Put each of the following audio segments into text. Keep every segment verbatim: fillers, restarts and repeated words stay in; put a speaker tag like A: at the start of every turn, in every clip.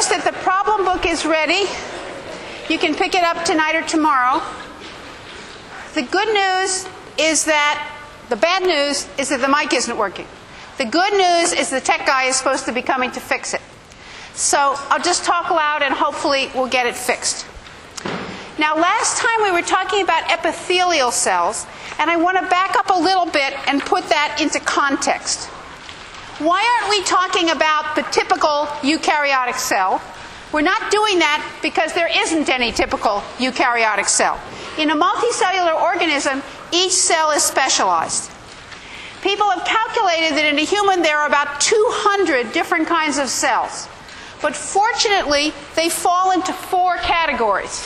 A: notice that the problem book is ready. You can pick it up tonight or tomorrow. The good news is that, the bad news is that the mic isn't working. The good news is the tech guy is supposed to be coming to fix it. So I'll just talk loud and hopefully we'll get it fixed. Now, last time we were talking about epithelial cells, and I want to back up a little bit and put that into context. Why aren't we talking about the typical eukaryotic cell? We're not doing that because there isn't any typical eukaryotic cell. In a multicellular organism, each cell is specialized. People have calculated that in a human there are about two hundred different kinds of cells. But fortunately, they fall into four categories.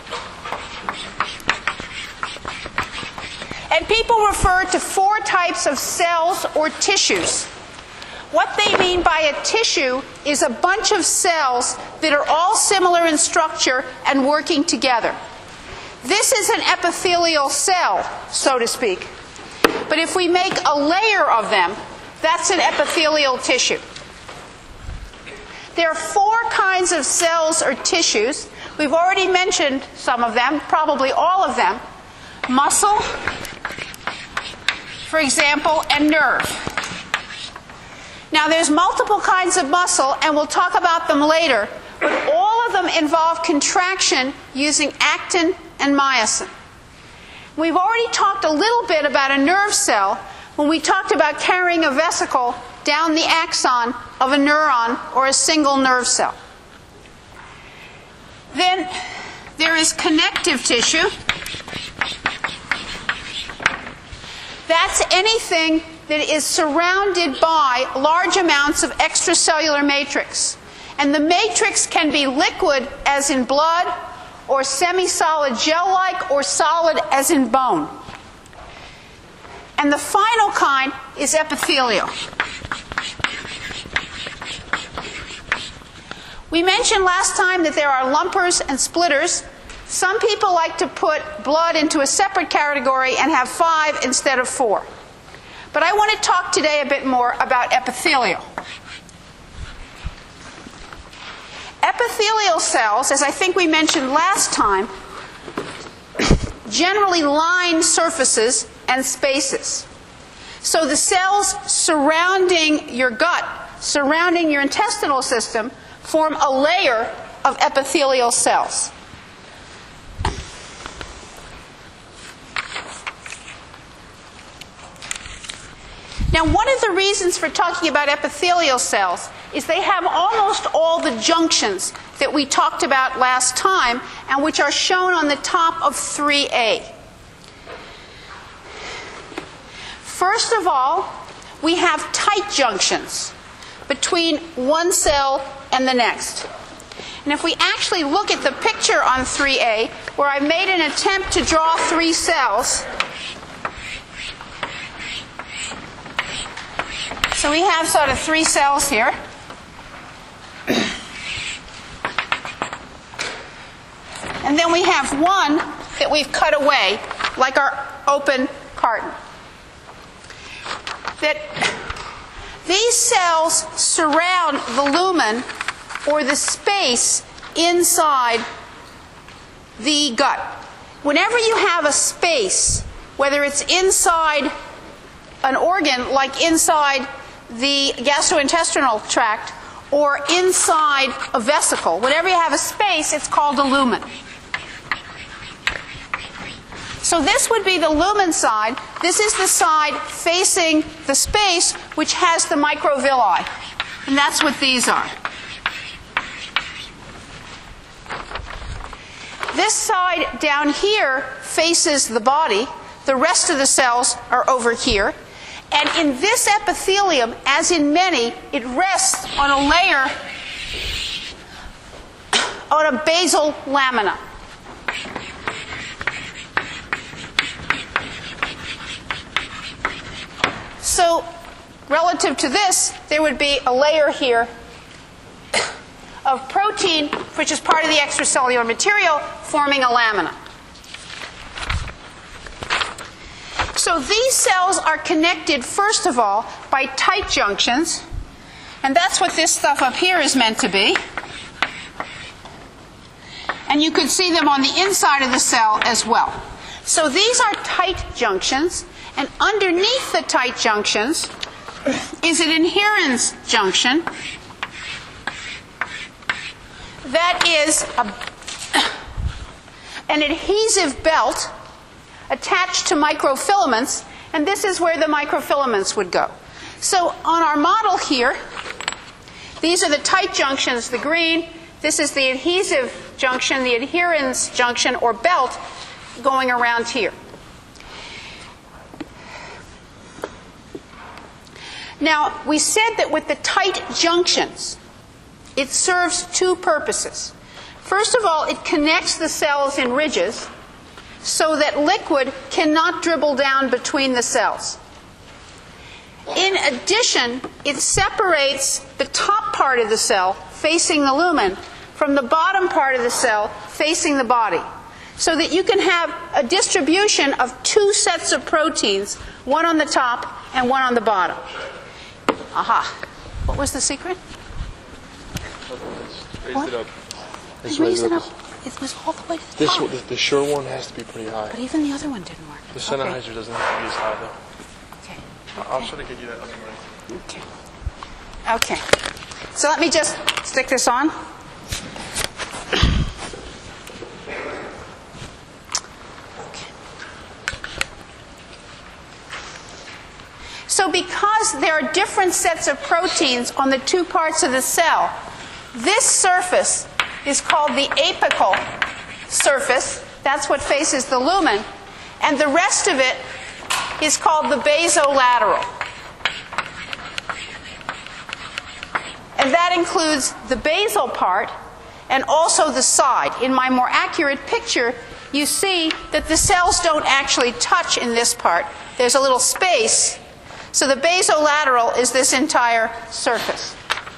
A: And people refer to four types of cells or tissues. What they mean by a tissue is a bunch of cells that are all similar in structure and working together. This is an epithelial cell, so to speak. But if we make a layer of them, that's an epithelial tissue. There are four kinds of cells or tissues. We've already mentioned some of them, probably all of them. Muscle, for example, and nerve. Now, there's multiple kinds of muscle, and we'll talk about them later, but all of them involve contraction using actin and myosin. We've already talked a little bit about a nerve cell when we talked about carrying a vesicle down the axon of a neuron or a single nerve cell. Then there is connective tissue. That's anything that is surrounded by large amounts of extracellular matrix. And the matrix can be liquid, as in blood, or semi-solid gel-like, or solid, as in bone. And the final kind is epithelial. We mentioned last time that there are lumpers and splitters. Some people like to put blood into a separate category and have five instead of four. But I want to talk today a bit more about epithelial. Epithelial cells, as I think we mentioned last time, generally line surfaces and spaces. So the cells surrounding your gut, surrounding your intestinal system, form a layer of epithelial cells. Now, one of the reasons for talking about epithelial cells is they have almost all the junctions that we talked about last time and which are shown on the top of three A. First of all, we have tight junctions between one cell and the next. And if we actually look at the picture on three A, where I made an attempt to draw three cells, so we have sort of three cells here. And then we have one that we've cut away, like our open carton. That these cells surround the lumen, or the space inside the gut. Whenever you have a space, whether it's inside an organ, like inside the gastrointestinal tract, or inside a vesicle, whenever you have a space, it's called a lumen. So this would be the lumen side. This is the side facing the space which has the microvilli. And that's what these are. This side down here faces the body. The rest of the cells are over here. And in this epithelium, as in many, it rests on a layer, on a basal lamina. So, relative to this, there would be a layer here of protein, which is part of the extracellular material, forming a lamina. So these cells are connected, first of all, by tight junctions, and that's what this stuff up here is meant to be. And you could see them on the inside of the cell as well. So these are tight junctions, and underneath the tight junctions is an adherens junction that is a, an adhesive belt attached to microfilaments, and this is where the microfilaments would go. So on our model here, these are the tight junctions, the green. This is the adhesive junction, the adherens junction or belt going around here. Now, we said that with the tight junctions, it serves two purposes. First of all, it connects the cells in ridges so that liquid cannot dribble down between the cells. In addition, it separates the top part of the cell, facing the lumen, from the bottom part of the cell, facing the body, so that you can have a distribution of two sets of proteins, one on the top and one on the bottom. Aha. What was the secret?
B: Raised
A: What?
B: it up.
A: I
B: Just
A: raised it
B: up.
A: up. It was all the way to the
B: This
A: top.
B: one, the, the short one has to be pretty high.
A: But even the other one didn't work.
B: The Sennheiser doesn't have to be as high though.
A: Okay.
B: I'll try to get you that up and running.
A: Okay. Okay. So let me just stick this on. Okay. So because there are different sets of proteins on the two parts of the cell, this surface is called the apical surface. That's what faces the lumen. And the rest of it is called the basolateral. And that includes the basal part and also the side. In my more accurate picture, you see that the cells don't actually touch in this part. There's a little space. So the basolateral is this entire surface.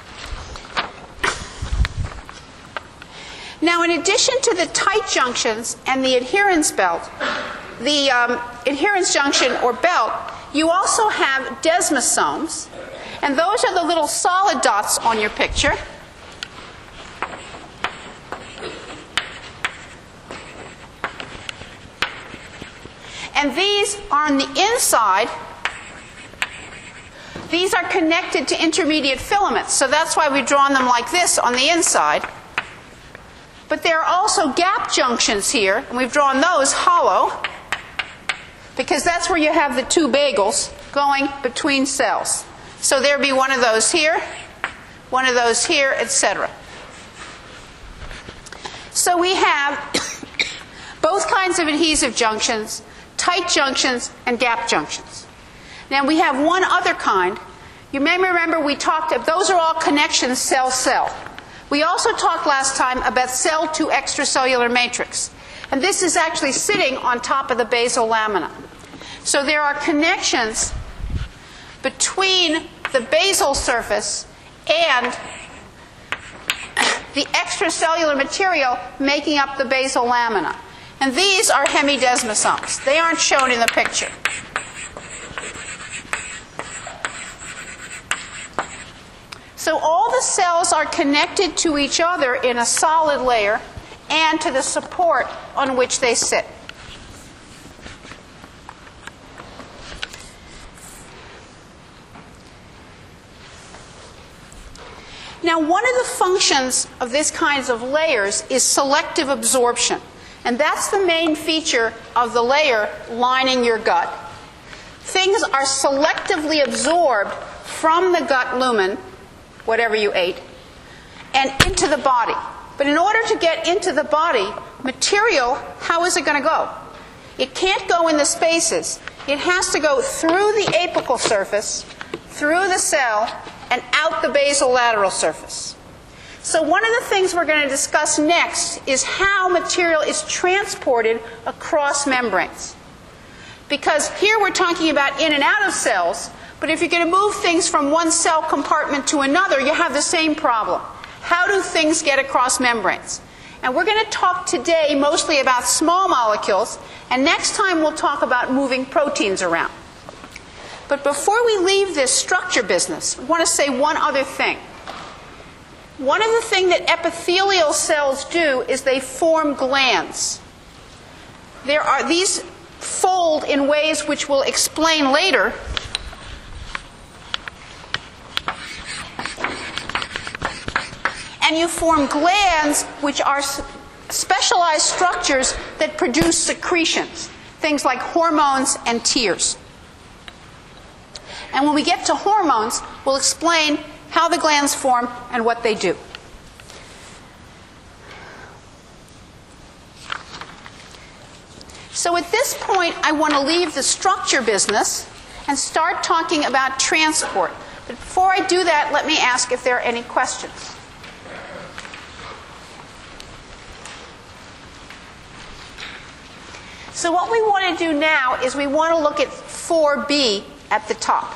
A: Now, in addition to the tight junctions and the adherens belt, the um, adherens junction or belt, you also have desmosomes. And those are the little solid dots on your picture. And these are on the inside. These are connected to intermediate filaments. So that's why we've drawn them like this on the inside. But there are also gap junctions here, and we've drawn those hollow, because that's where you have the two bagels going between cells. So there'd be one of those here, one of those here, et cetera. So we have both kinds of adhesive junctions, tight junctions, and gap junctions. Now we have one other kind. You may remember we talked, those are all connections cell-cell. We also talked last time about cell to extracellular matrix. And this is actually sitting on top of the basal lamina. So there are connections between the basal surface and the extracellular material making up the basal lamina. And these are hemidesmosomes. They aren't shown in the picture. So all the cells are connected to each other in a solid layer and to the support on which they sit. Now, one of the functions of these kinds of layers is selective absorption. And that's the main feature of the layer lining your gut. Things are selectively absorbed from the gut lumen, whatever you ate, and into the body. But in order to get into the body, material, how is it going to go? It can't go in the spaces. It has to go through the apical surface, through the cell, and out the basolateral surface. So one of the things we're going to discuss next is how material is transported across membranes. Because here we're talking about in and out of cells, but if you're going to move things from one cell compartment to another, you have the same problem. How do things get across membranes? And we're going to talk today mostly about small molecules, and next time we'll talk about moving proteins around. But before we leave this structure business, I want to say one other thing. One of the things that epithelial cells do is they form glands. There are these fold in ways which we'll explain later. And you form glands which are specialized structures that produce secretions, things like hormones and tears. And when we get to hormones, we'll explain how the glands form and what they do. So at this point, I want to leave the structure business and start talking about transport. But before I do that, let me ask if there are any questions. So what we want to do now is we want to look at four B at the top.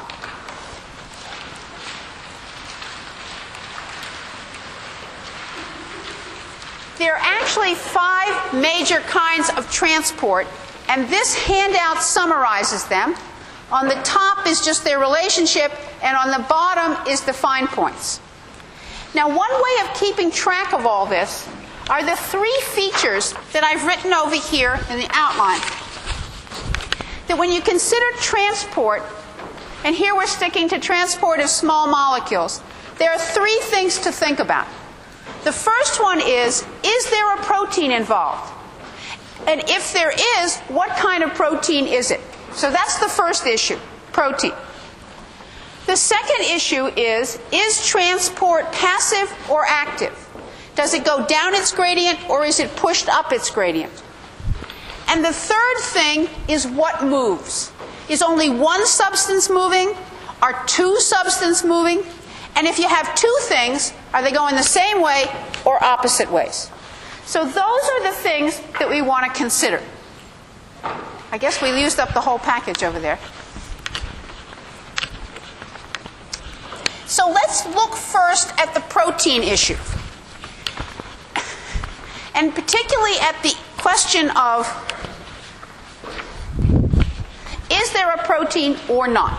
A: There are actually five major kinds of transport, and this handout summarizes them. On the top is just their relationship, and on the bottom is the fine points. Now, one way of keeping track of all this are the three features that I've written over here in the outline. That when you consider transport, and here we're sticking to transport of small molecules, there are three things to think about. The first one is, is there a protein involved? And if there is, what kind of protein is it? So that's the first issue, protein. The second issue is, is transport passive or active? Does it go down its gradient or is it pushed up its gradient? And the third thing is what moves. Is only one substance moving? Are two substances moving? And if you have two things, are they going the same way or opposite ways? So those are the things that we want to consider. I guess we used up the whole package over there. So let's look first at the protein issue. And particularly at the question of, is there a protein or not?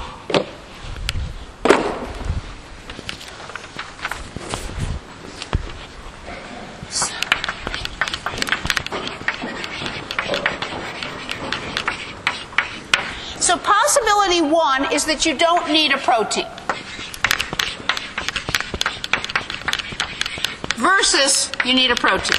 A: So possibility one is that you don't need a protein. Versus you need a protein.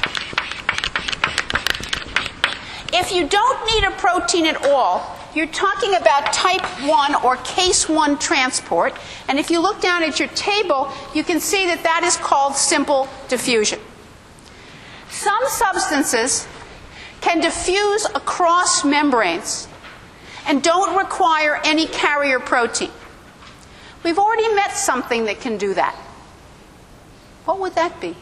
A: If you don't need a protein at all, you're talking about type one or case one transport. And if you look down at your table, you can see that that is called simple diffusion. Some substances can diffuse across membranes and don't require any carrier protein. We've already met something that can do that. What would that be?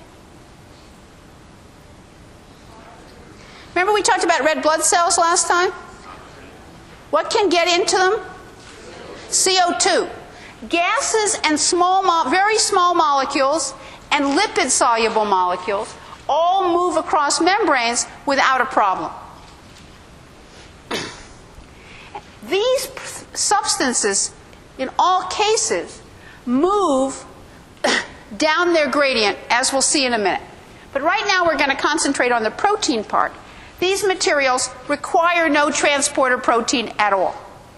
A: Remember we talked about red blood cells last time? What can get into them? C O two. Gases and small, very small molecules and lipid-soluble molecules all move across membranes without a problem. These substances, in all cases, move down their gradient, as we'll see in a minute. But right now we're going to concentrate on the protein part. These materials require no transporter protein at all.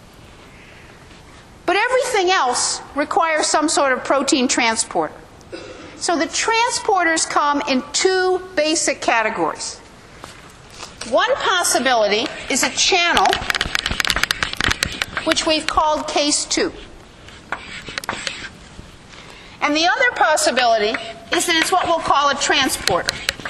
A: But everything else requires some sort of protein transporter. So the transporters come in two basic categories. One possibility is a channel, which we've called case two. And the other possibility is that it's what we'll call a transporter.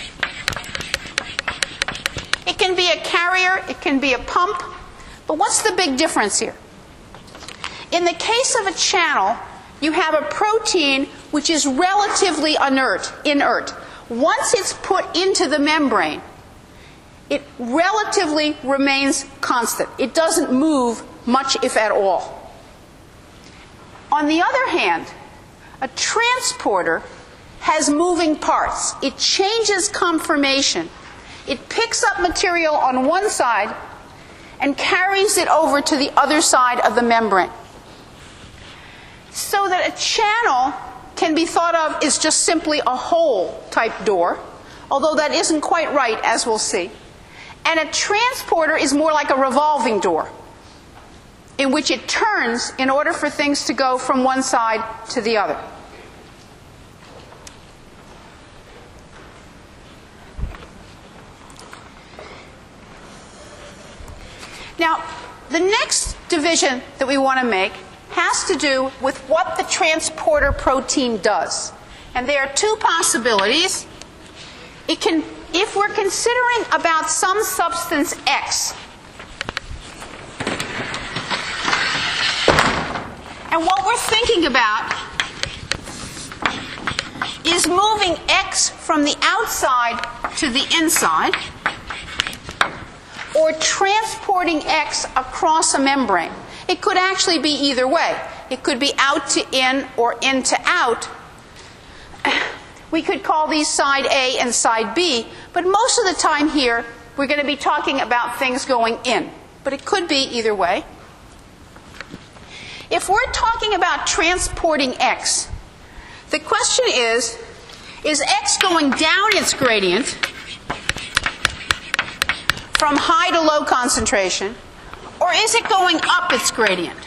A: It can be a carrier, it can be a pump, but what's the big difference here? In the case of a channel, you have a protein which is relatively inert, inert. Once it's put into the membrane, it relatively remains constant. It doesn't move much, if at all. On the other hand, a transporter has moving parts. It changes conformation. It picks up material on one side and carries it over to the other side of the membrane. So that a channel can be thought of as just simply a hole type door, although that isn't quite right, as we'll see. And a transporter is more like a revolving door, in which it turns in order for things to go from one side to the other. Now, the next division that we want to make has to do with what the transporter protein does. And there are two possibilities. It can, if we're considering about some substance X, and what we're thinking about is moving X from the outside to the inside, or transporting X across a membrane. It could actually be either way. It could be out to in or in to out. We could call these side A and side B, but most of the time here we're going to be talking about things going in. But it could be either way. If we're talking about transporting X, the question is, is X going down its gradient from high to low concentration, or is it going up its gradient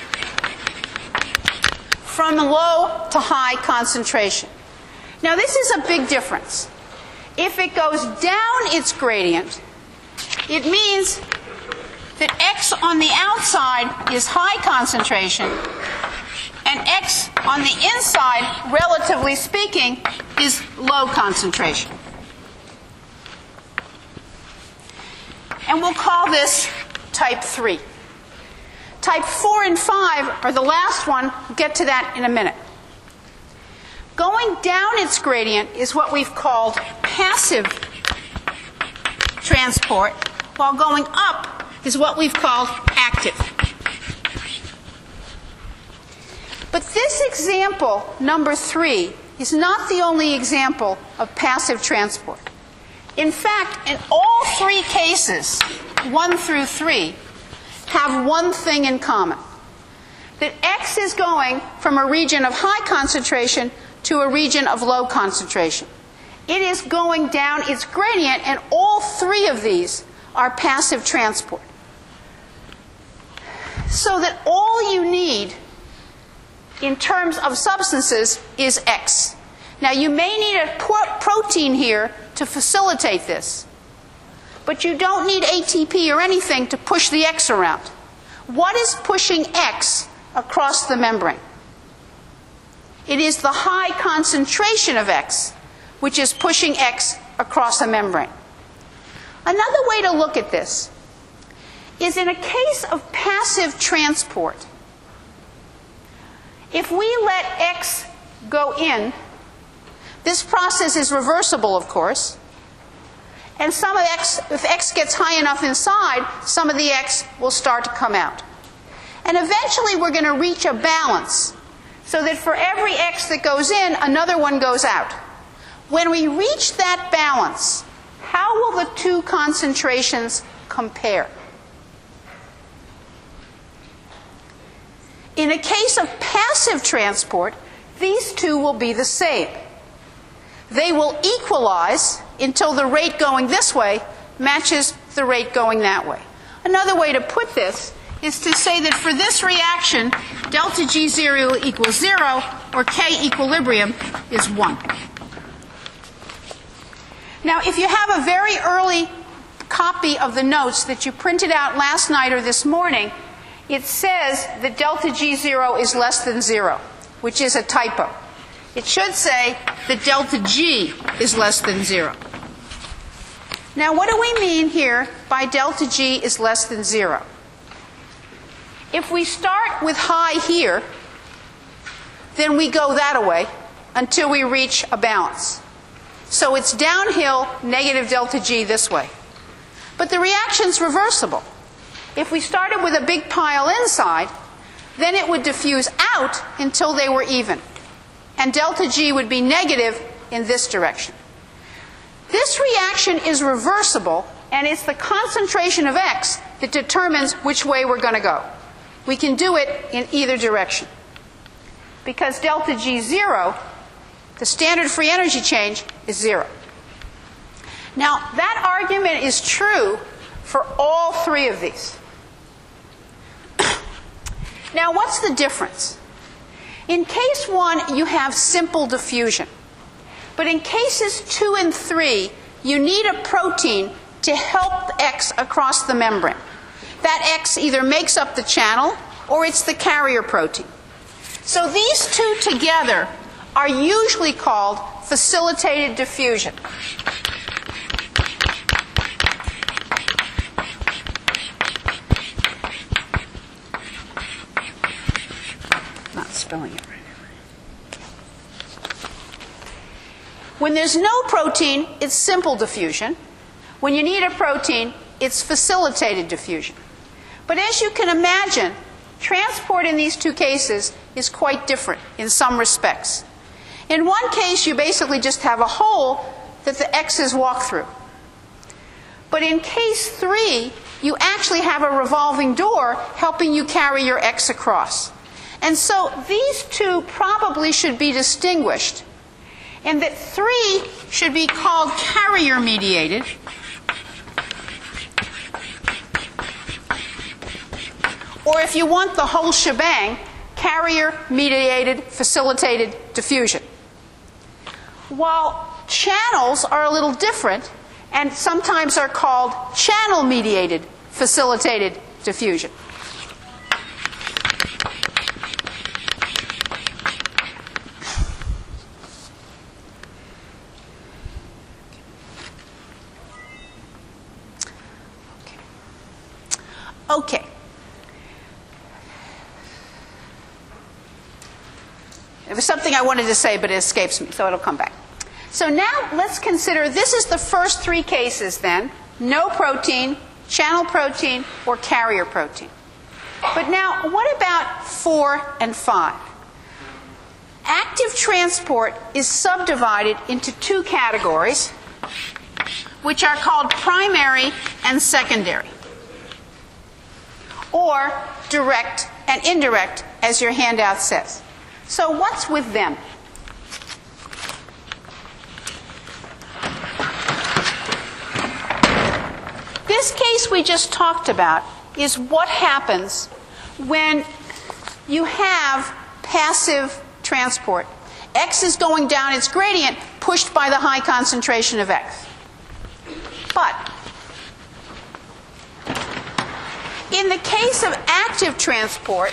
A: from low to high concentration? Now, this is a big difference. If it goes down its gradient, it means that X on the outside is high concentration, and X on the inside, relatively speaking, is low concentration. And we'll call this type three. Type four and five are the last one. We'll get to that in a minute. Going down its gradient is what we've called passive transport, while going up is what we've called active. But this example, number three, is not the only example of passive transport. In fact, in all three cases, one through three, have one thing in common. That X is going from a region of high concentration to a region of low concentration. It is going down its gradient, and all three of these are passive transport. So that all you need in terms of substances is X. Now, you may need a protein here to facilitate this, but you don't need A T P or anything to push the X around. What is pushing X across the membrane? It is the high concentration of X which is pushing X across a membrane. Another way to look at this is in a case of passive transport. If we let X go in, this process is reversible, of course, and some of X, if X gets high enough inside, some of the X will start to come out. And eventually we're going to reach a balance, so that for every X that goes in, another one goes out. When we reach that balance, how will the two concentrations compare? In a case of passive transport, these two will be the same. They will equalize until the rate going this way matches the rate going that way. Another way to put this is to say that for this reaction, delta G zero equals zero, or K equilibrium is one. Now, if you have a very early copy of the notes that you printed out last night or this morning, it says that delta G zero is less than zero, which is a typo. It should say that delta G is less than zero. Now, what do we mean here by delta G is less than zero? If we start with high here, then we go that way until we reach a balance. So it's downhill, negative delta G this way. But the reaction's reversible. If we started with a big pile inside, then it would diffuse out until they were even. And delta G would be negative in this direction. This reaction is reversible, and it's the concentration of X that determines which way we're going to go. We can do it in either direction. Because delta G zero The standard free energy change is zero. Now, that argument is true for all three of these. Now, what's the difference? In case one, you have simple diffusion. But in cases two and three, you need a protein to help X across the membrane. That X either makes up the channel or it's the carrier protein. So these two together are usually called facilitated diffusion. Not spelling it right. When there's no protein, it's simple diffusion. When you need a protein, it's facilitated diffusion. But as you can imagine, transport in these two cases is quite different in some respects. In one case, you basically just have a hole that the X's walk through. But in case three, you actually have a revolving door helping you carry your X across. And so these two probably should be distinguished, and that three should be called carrier-mediated, or if you want the whole shebang, carrier-mediated facilitated diffusion. While channels are a little different and sometimes are called channel-mediated facilitated diffusion. Okay. There was something I wanted to say, but it escapes me, so it'll come back. So now let's consider, this is the first three cases then, no protein, channel protein, or carrier protein. But now, what about four and five? Active transport is subdivided into two categories, which are called primary and secondary, or direct and indirect, as your handout says. So what's with them? This case we just talked about is what happens when you have passive transport. X is going down its gradient, pushed by the high concentration of X. But in the case of active transport,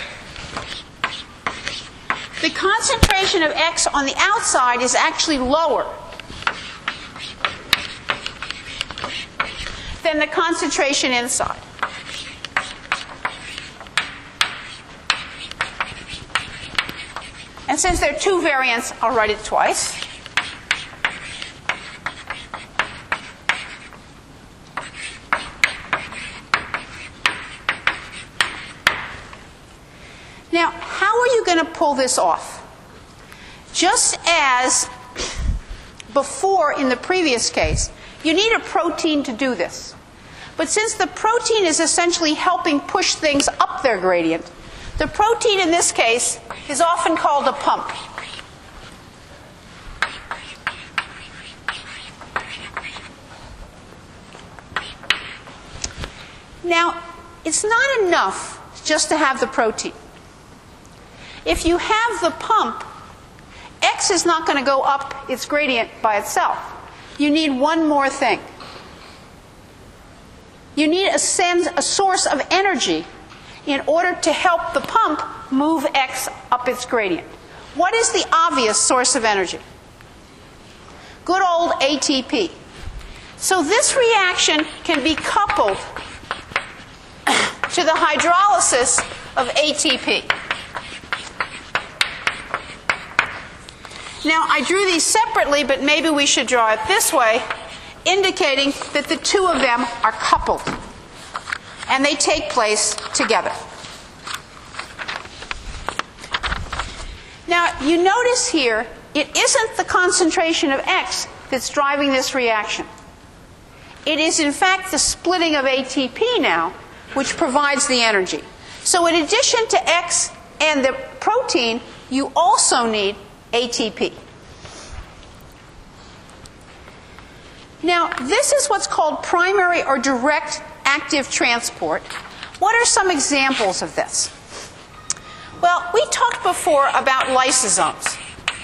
A: the concentration of X on the outside is actually lower than the concentration inside. And since there are two variants, I'll write it twice. Now, how are you going to pull this off? Just as before in the previous case, you need a protein to do this. But since the protein is essentially helping push things up their gradient, the protein in this case is often called a pump. Now, it's not enough just to have the protein. If you have the pump, X is not going to go up its gradient by itself. You need one more thing. You need a, sense, a source of energy in order to help the pump move X up its gradient. What is the obvious source of energy? Good old A T P. So this reaction can be coupled to the hydrolysis of A T P. Now, I drew these separately, but maybe we should draw it this way, indicating that the two of them are coupled, and they take place together. Now, you notice here, it isn't the concentration of X that's driving this reaction. It is, in fact, the splitting of A T P now, which provides the energy. So in addition to X and the protein, you also need A T P. Now, this is what's called primary or direct active transport. What are some examples of this? Well, we talked before about lysosomes.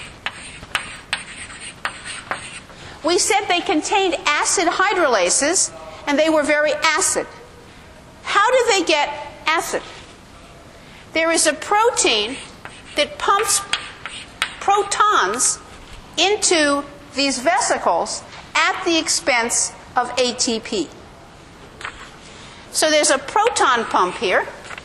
A: We said they contained acid hydrolases, and they were very acid. How do they get acid? There is a protein that pumps protons into these vesicles at the expense of A T P. So there's a proton pump here,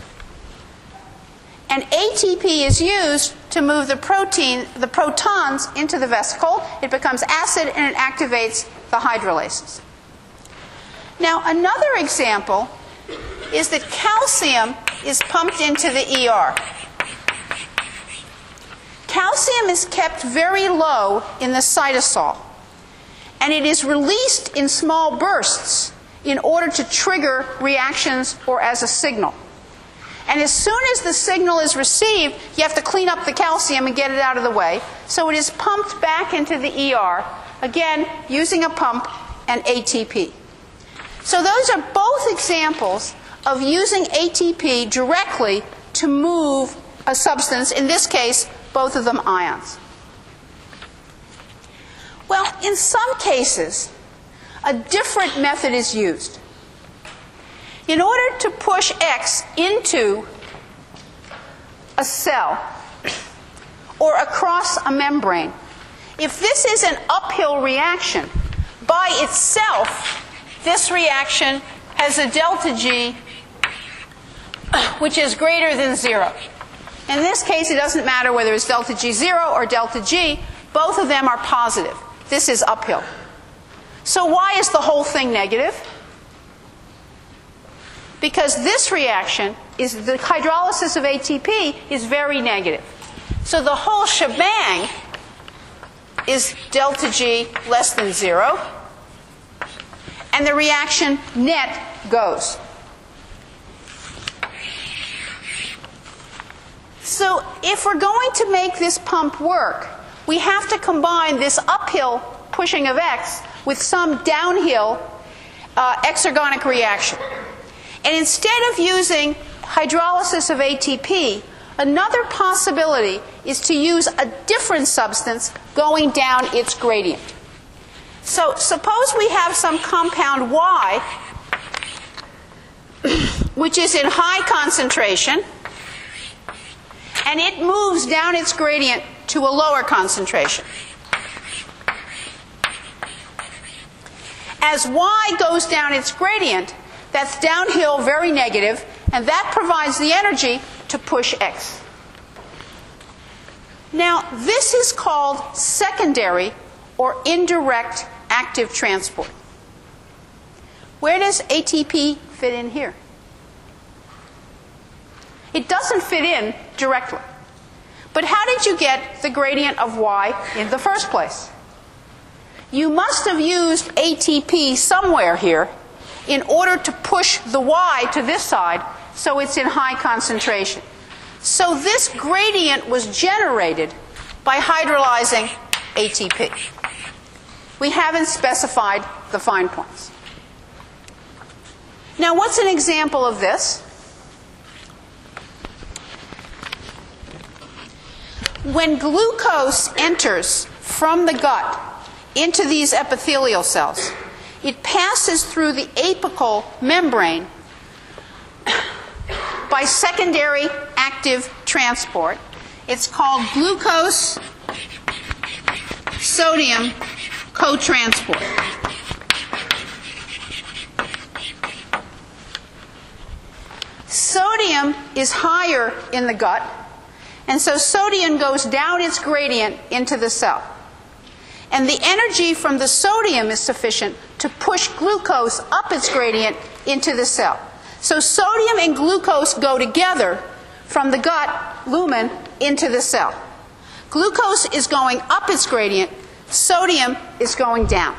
A: and A T P is used to move the protein, the protons into the vesicle. It becomes acid and it activates the hydrolases. Now, another example is that calcium is pumped into the E R. Calcium is kept very low in the cytosol, and it is released in small bursts in order to trigger reactions or as a signal. And as soon as the signal is received, you have to clean up the calcium and get it out of the way. So it is pumped back into the E R, again, using a pump and A T P. So those are both examples of using A T P directly to move a substance, in this case, both of them ions. Well, in some cases, a different method is used. In order to push X into a cell or across a membrane, if this is an uphill reaction, by itself, this reaction has a delta G which is greater than zero. In this case, it doesn't matter whether it's delta G zero or delta G. Both of them are positive. This is uphill. So why is the whole thing negative? Because this reaction, is the hydrolysis of A T P, is very negative. So the whole shebang is delta G less than zero, and the reaction net goes. So if we're going to make this pump work, we have to combine this uphill pushing of X with some downhill uh, exergonic reaction. And instead of using hydrolysis of A T P, another possibility is to use a different substance going down its gradient. So suppose we have some compound Y, which is in high concentration, and it moves down its gradient to a lower concentration. As Y goes down its gradient, that's downhill, very negative, and that provides the energy to push X. Now, this is called secondary or indirect active transport. Where does A T P fit in here? It doesn't fit in directly. But how did you get the gradient of Y in the first place? You must have used A T P somewhere here in order to push the Y to this side so it's in high concentration. So this gradient was generated by hydrolyzing A T P. We haven't specified the fine points. Now, what's an example of this? When glucose enters from the gut into these epithelial cells, it passes through the apical membrane by secondary active transport. It's called glucose sodium cotransport. Sodium is higher in the gut, and so sodium goes down its gradient into the cell. And the energy from the sodium is sufficient to push glucose up its gradient into the cell. So sodium and glucose go together from the gut lumen into the cell. Glucose is going up its gradient, sodium is going down.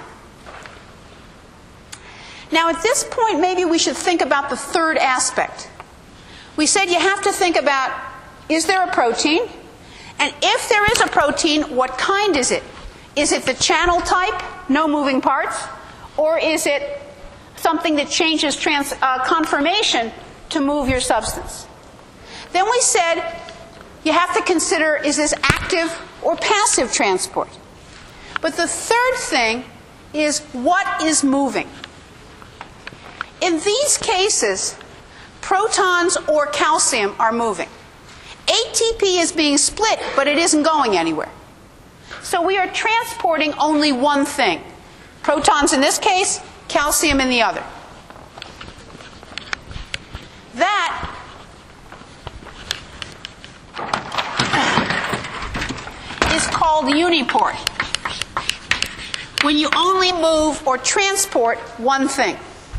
A: Now, at this point, maybe we should think about the third aspect. We said you have to think about, is there a protein? And if there is a protein, what kind is it? Is it the channel type, no moving parts? or is it something that changes trans, uh, conformation to move your substance? Then we said you have to consider, is this active or passive transport? But the third thing is, what is moving? In these cases, protons or calcium are moving. A T P is being split, but it isn't going anywhere. So we are transporting only one thing. Protons in this case, calcium in the other. That is called uniport, when you only move or transport one thing.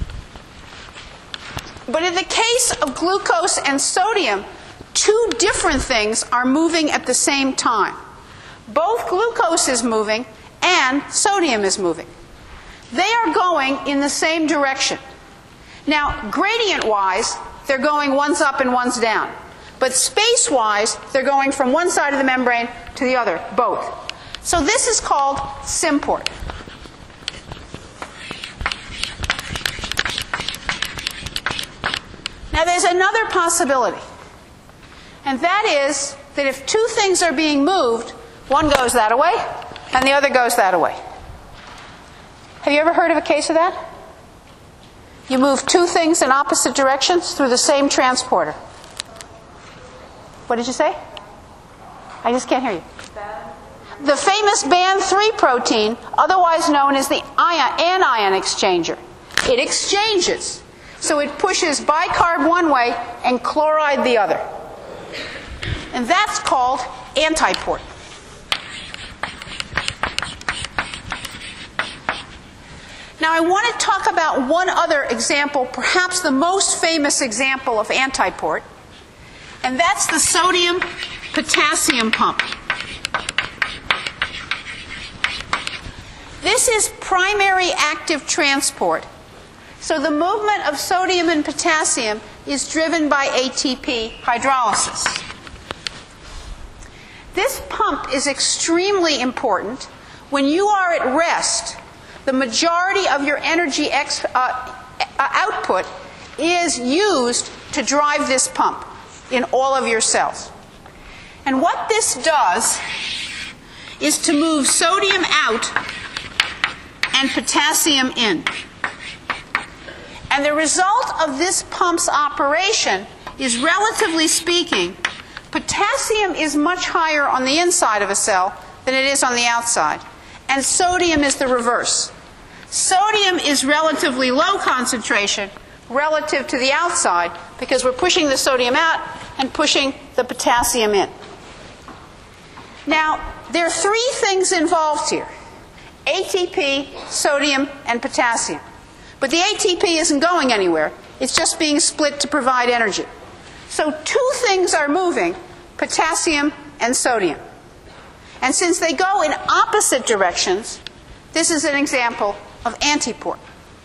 A: But in the case of glucose and sodium, two different things are moving at the same time. Both glucose is moving and sodium is moving. They are going in the same direction. Now, gradient-wise, they're going one's up and one's down. But space-wise, they're going from one side of the membrane to the other, both. So this is called symport. Now, there's another possibility. And that is that if two things are being moved, one goes that way and the other goes that way. Have you ever heard of a case of that? You move two things in opposite directions through the same transporter. What did you say? I just can't hear you. The famous B A N three protein, otherwise known as the ion, anion exchanger. It exchanges. So it pushes bicarb one way and chloride the other. And that's called antiport. Now I want to talk about one other example, perhaps the most famous example of antiport, and that's the sodium-potassium pump. This is primary active transport. So the movement of sodium and potassium is driven by A T P hydrolysis. This pump is extremely important. When you are at rest, the majority of your energy ex, uh, output is used to drive this pump in all of your cells. And what this does is to move sodium out and potassium in. And the result of this pump's operation is, relatively speaking, potassium is much higher on the inside of a cell than it is on the outside. And sodium is the reverse. Sodium is relatively low concentration relative to the outside because we're pushing the sodium out and pushing the potassium in. Now, there are three things involved here: A T P, sodium, and potassium. But the A T P isn't going anywhere. It's just being split to provide energy. So two things are moving: potassium and sodium. And since they go in opposite directions, this is an example of antiport.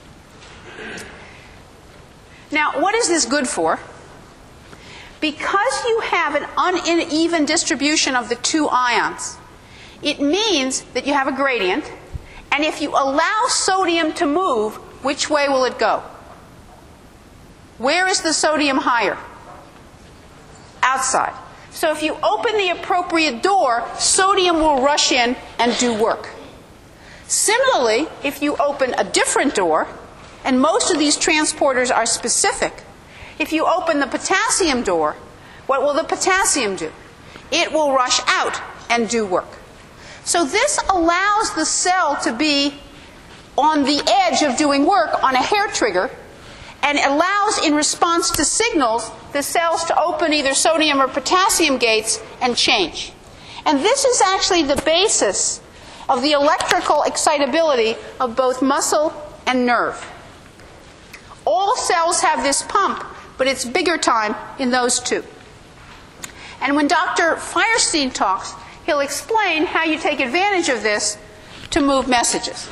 A: Now, what is this good for? Because you have an uneven distribution of the two ions, it means that you have a gradient, and if you allow sodium to move, which way will it go? Where is the sodium higher? Outside. So if you open the appropriate door, sodium will rush in and do work. Similarly, if you open a different door, and most of these transporters are specific, if you open the potassium door, what will the potassium do? It will rush out and do work. So this allows the cell to be on the edge of doing work on a hair trigger, and allows, in response to signals, the cells to open either sodium or potassium gates and change. And this is actually the basis of the electrical excitability of both muscle and nerve. All cells have this pump, but it's bigger time in those two. And when Doctor Firestein talks, he'll explain how you take advantage of this to move messages.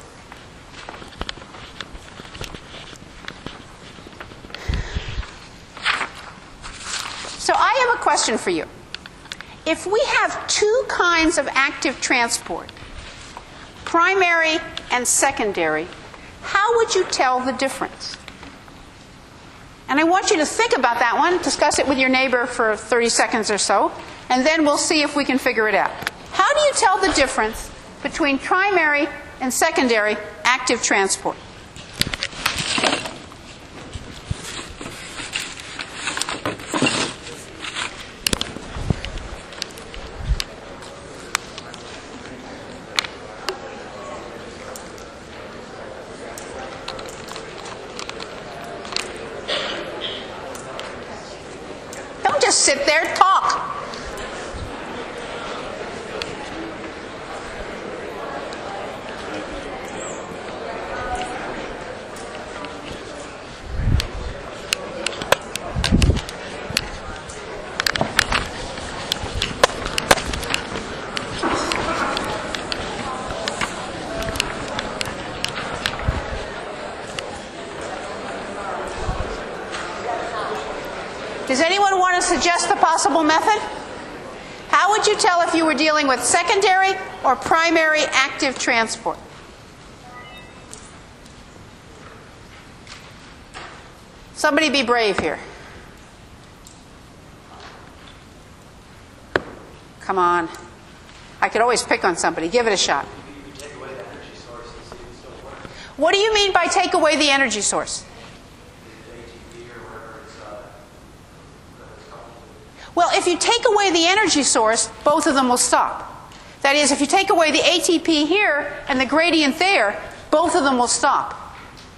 A: So I have a question for you. If we have two kinds of active transport, primary and secondary, How would you tell the difference? And I want you to think about that one, discuss it with your neighbor for thirty seconds or so, and then we'll see if we can figure it out. How do you tell the difference between primary and secondary active transport? Don't just sit there, talk. Does anyone want to suggest a possible method? How would you tell if you were dealing with secondary or primary active transport? Somebody be brave here. Come on. I could always pick on somebody. Give it a shot. What do you mean by take away the energy source? Well, if you take away the energy source, both of them will stop. That is, if you take away the A T P here and the gradient there, both of them will stop.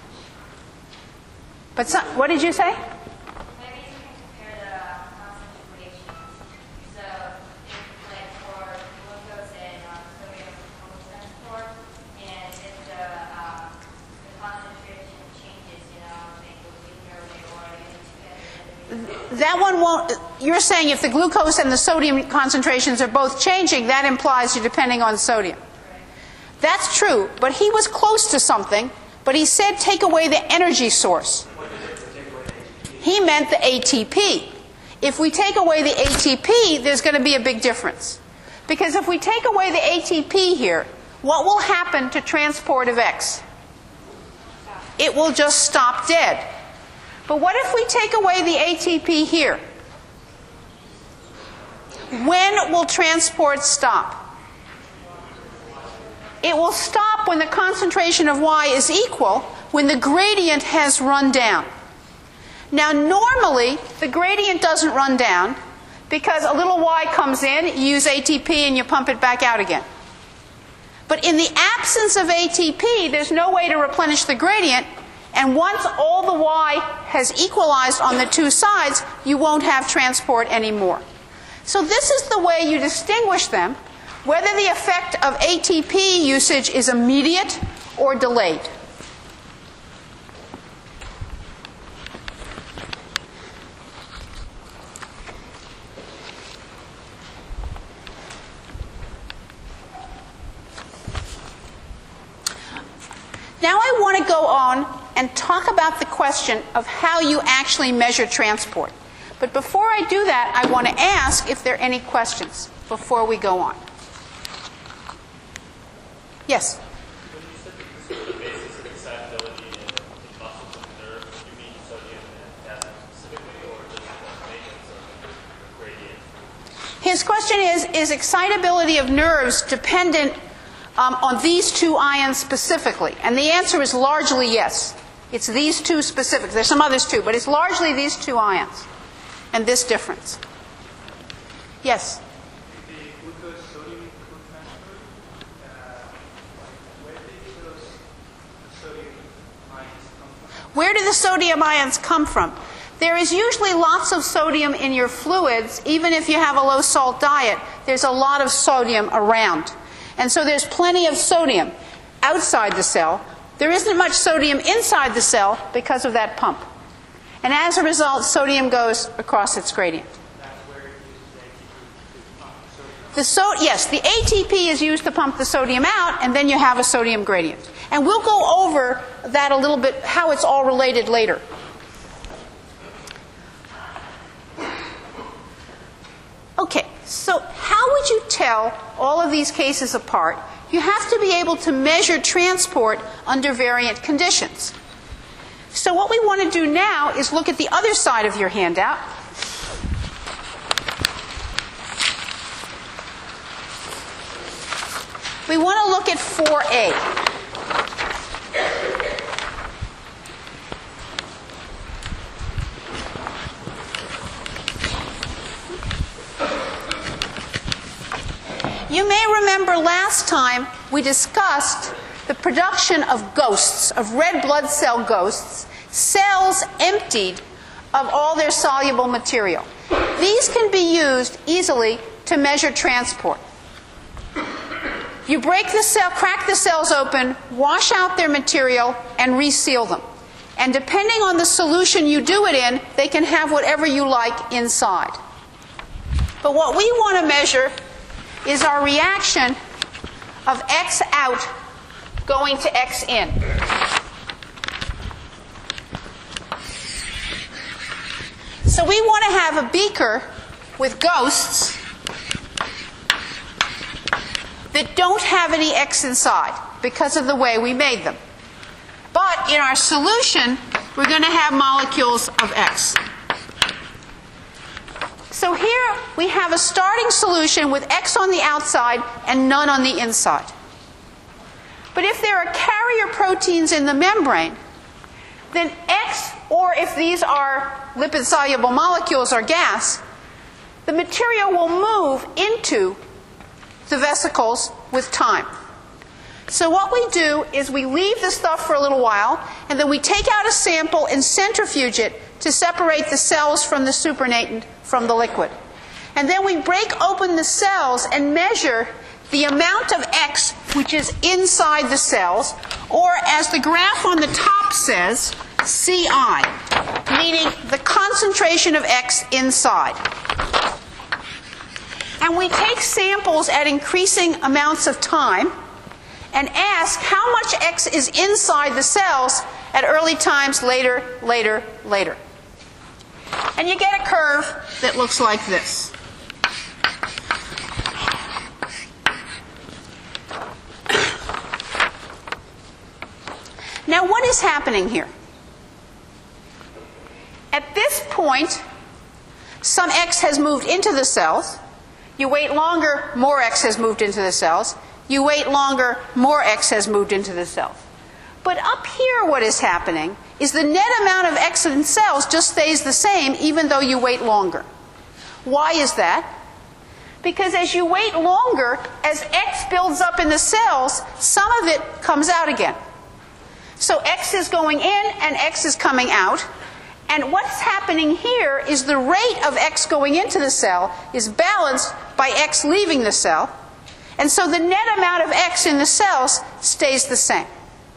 A: But some, what did you say?
C: Maybe you can compare the concentrations. So, if, like for glucose and um, sodium transport, and if the, um, the concentration changes, you know, they go weaker or they together.
A: That one won't. You're saying if the glucose and the sodium concentrations are both changing, that implies you're depending on sodium. That's true, but he was close to something, but he said take away the energy source. He meant the A T P. If we take away the A T P, there's going to be a big difference. Because if we take away the A T P here, what will happen to transport of X? It will just stop dead. But what if we take away the A T P here? When will transport stop? It will stop when the concentration of Y is equal, when the gradient has run down. Now normally, the gradient doesn't run down because a little Y comes in, you use A T P and you pump it back out again. But in the absence of A T P, there's no way to replenish the gradient, and once all the Y has equalized on the two sides, you won't have transport anymore. So this is the way you distinguish them, whether the effect of A T P usage is immediate or delayed. Now I want to go on and talk about the question of how you actually measure transport. But before I do that, I want to ask if there are any questions before we go on. Yes?
D: When you said that this was the basis of excitability in the muscles and nerves, do you mean sodium and potassium specifically, or just the maintenance of the gradient?
A: His question is, is excitability of nerves dependent um, on these two ions specifically? And the answer is largely yes. It's these two specific. There's some others too, but it's largely these two ions and this difference. Yes?
E: The glucose-sodium co-transfer, uh, where did those sodium ions come from?
A: Where do the sodium ions come from? There is usually lots of sodium in your fluids. Even if you have a low-salt diet, there's a lot of sodium around. And so there's plenty of sodium outside the cell. There isn't much sodium inside the cell because of that pump. And as a result, sodium goes across its gradient.
E: That's where it uses A T P to pump sodium.
A: The so, yes, the A T P is used to pump the sodium out, and then you have a sodium gradient. And we'll go over that a little bit, how it's all related later. Okay. So how would you tell all of these cases apart? You have to be able to measure transport under variant conditions. So what we want to do now is look at the other side of your handout. We want to look at four A. You may remember last time we discussed the production of ghosts, of red blood cell ghosts, cells emptied of all their soluble material. These can be used easily to measure transport. You break the cell, crack the cells open, wash out their material, and reseal them. And depending on the solution you do it in, they can have whatever you like inside. But what we want to measure is our reaction of X out going to X in. So we want to have a beaker with ghosts that don't have any X inside because of the way we made them. But in our solution, we're going to have molecules of X. So here we have a starting solution with X on the outside and none on the inside. But if there are carrier proteins in the membrane, then X, or if these are lipid-soluble molecules or gas, the material will move into the vesicles with time. So what we do is we leave the stuff for a little while, and then we take out a sample and centrifuge it to separate the cells from the supernatant from the liquid. And then we break open the cells and measure the amount of X which is inside the cells, or as the graph on the top says, C I, meaning the concentration of X inside. And we take samples at increasing amounts of time and ask how much X is inside the cells at early times, later, later, later. And you get a curve that looks like this. Now, what is happening here? At this point, some X has moved into the cells. You wait longer, more X has moved into the cells. You wait longer, more X has moved into the cells. But up here, what is happening is the net amount of X in cells just stays the same even though you wait longer. Why is that? Because as you wait longer, as X builds up in the cells, some of it comes out again. So X is going in and X is coming out. And what's happening here is the rate of X going into the cell is balanced by X leaving the cell. And so the net amount of X in the cells stays the same.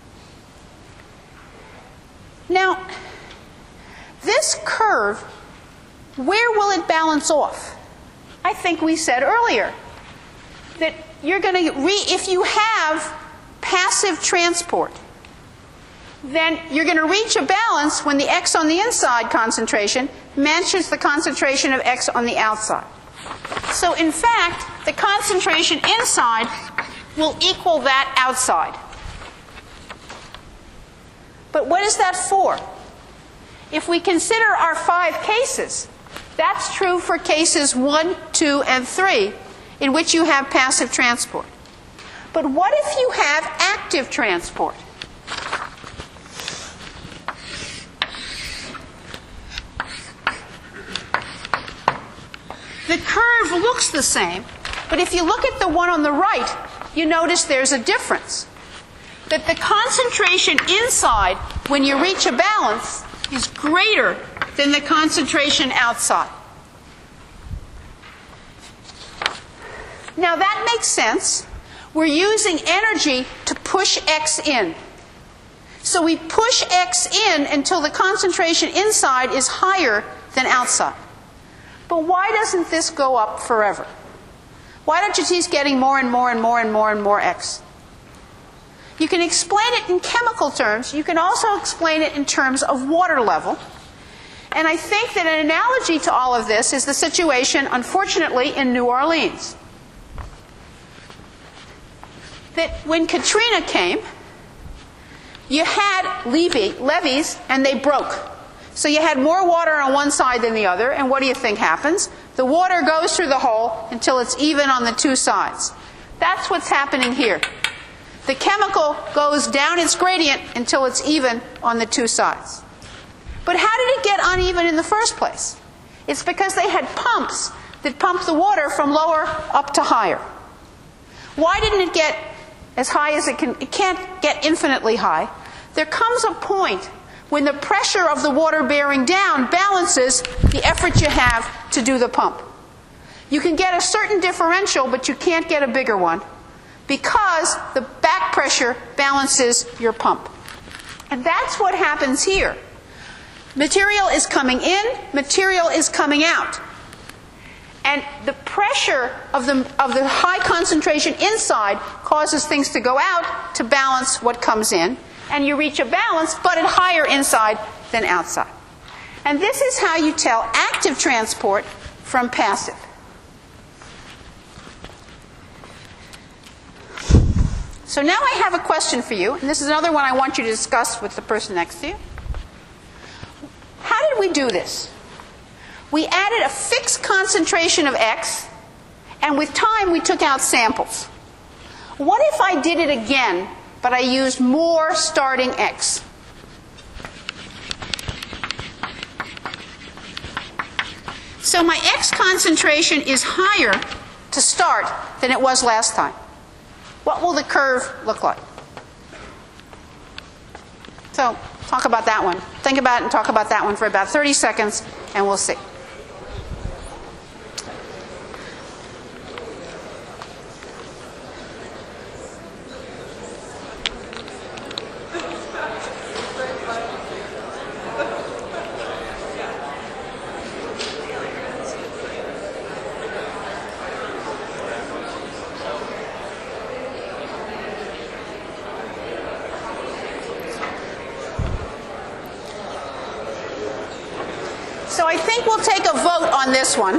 A: Now, this curve, where will it balance off? I think we said earlier that you're going to, re, if you have passive transport, then you're going to reach a balance when the X on the inside concentration matches the concentration of X on the outside. So in fact, the concentration inside will equal that outside. But what is that for? If we consider our five cases, that's true for cases one, two, and three, in which you have passive transport. But what if you have active transport? The curve looks the same, but if you look at the one on the right, you notice there's a difference. That the concentration inside, when you reach a balance, is greater than the concentration outside. Now that makes sense. We're using energy to push X in. So we push X in until the concentration inside is higher than outside. But why doesn't this go up forever? Why don't you keep getting more and more and more and more and more X? You can explain it in chemical terms. You can also explain it in terms of water level. And I think that an analogy to all of this is the situation, unfortunately, in New Orleans. That when Katrina came, you had levee, levees, and they broke. So you had more water on one side than the other, and what do you think happens? The water goes through the hole until it's even on the two sides. That's what's happening here. The chemical goes down its gradient until it's even on the two sides. But how did it get uneven in the first place? It's because they had pumps that pumped the water from lower up to higher. Why didn't it get as high as it can? It can't get infinitely high. There comes a point when the pressure of the water bearing down balances the effort you have to do the pump. You can get a certain differential, but you can't get a bigger one because the back pressure balances your pump. And that's what happens here. Material is coming in, material is coming out. And the pressure of the, of the high concentration inside causes things to go out to balance what comes in. And you reach a balance, but at higher inside than outside. And this is how you tell active transport from passive. So now I have a question for you, and this is another one I want you to discuss with the person next to you. How did we do this? We added a fixed concentration of X, and with time we took out samples. What if I did it again, but I used more starting X? So my X concentration is higher to start than it was last time. What will the curve look like? So talk about that one. Think about it and talk about that one for about thirty seconds, and we'll see. So I think we'll take a vote on this one.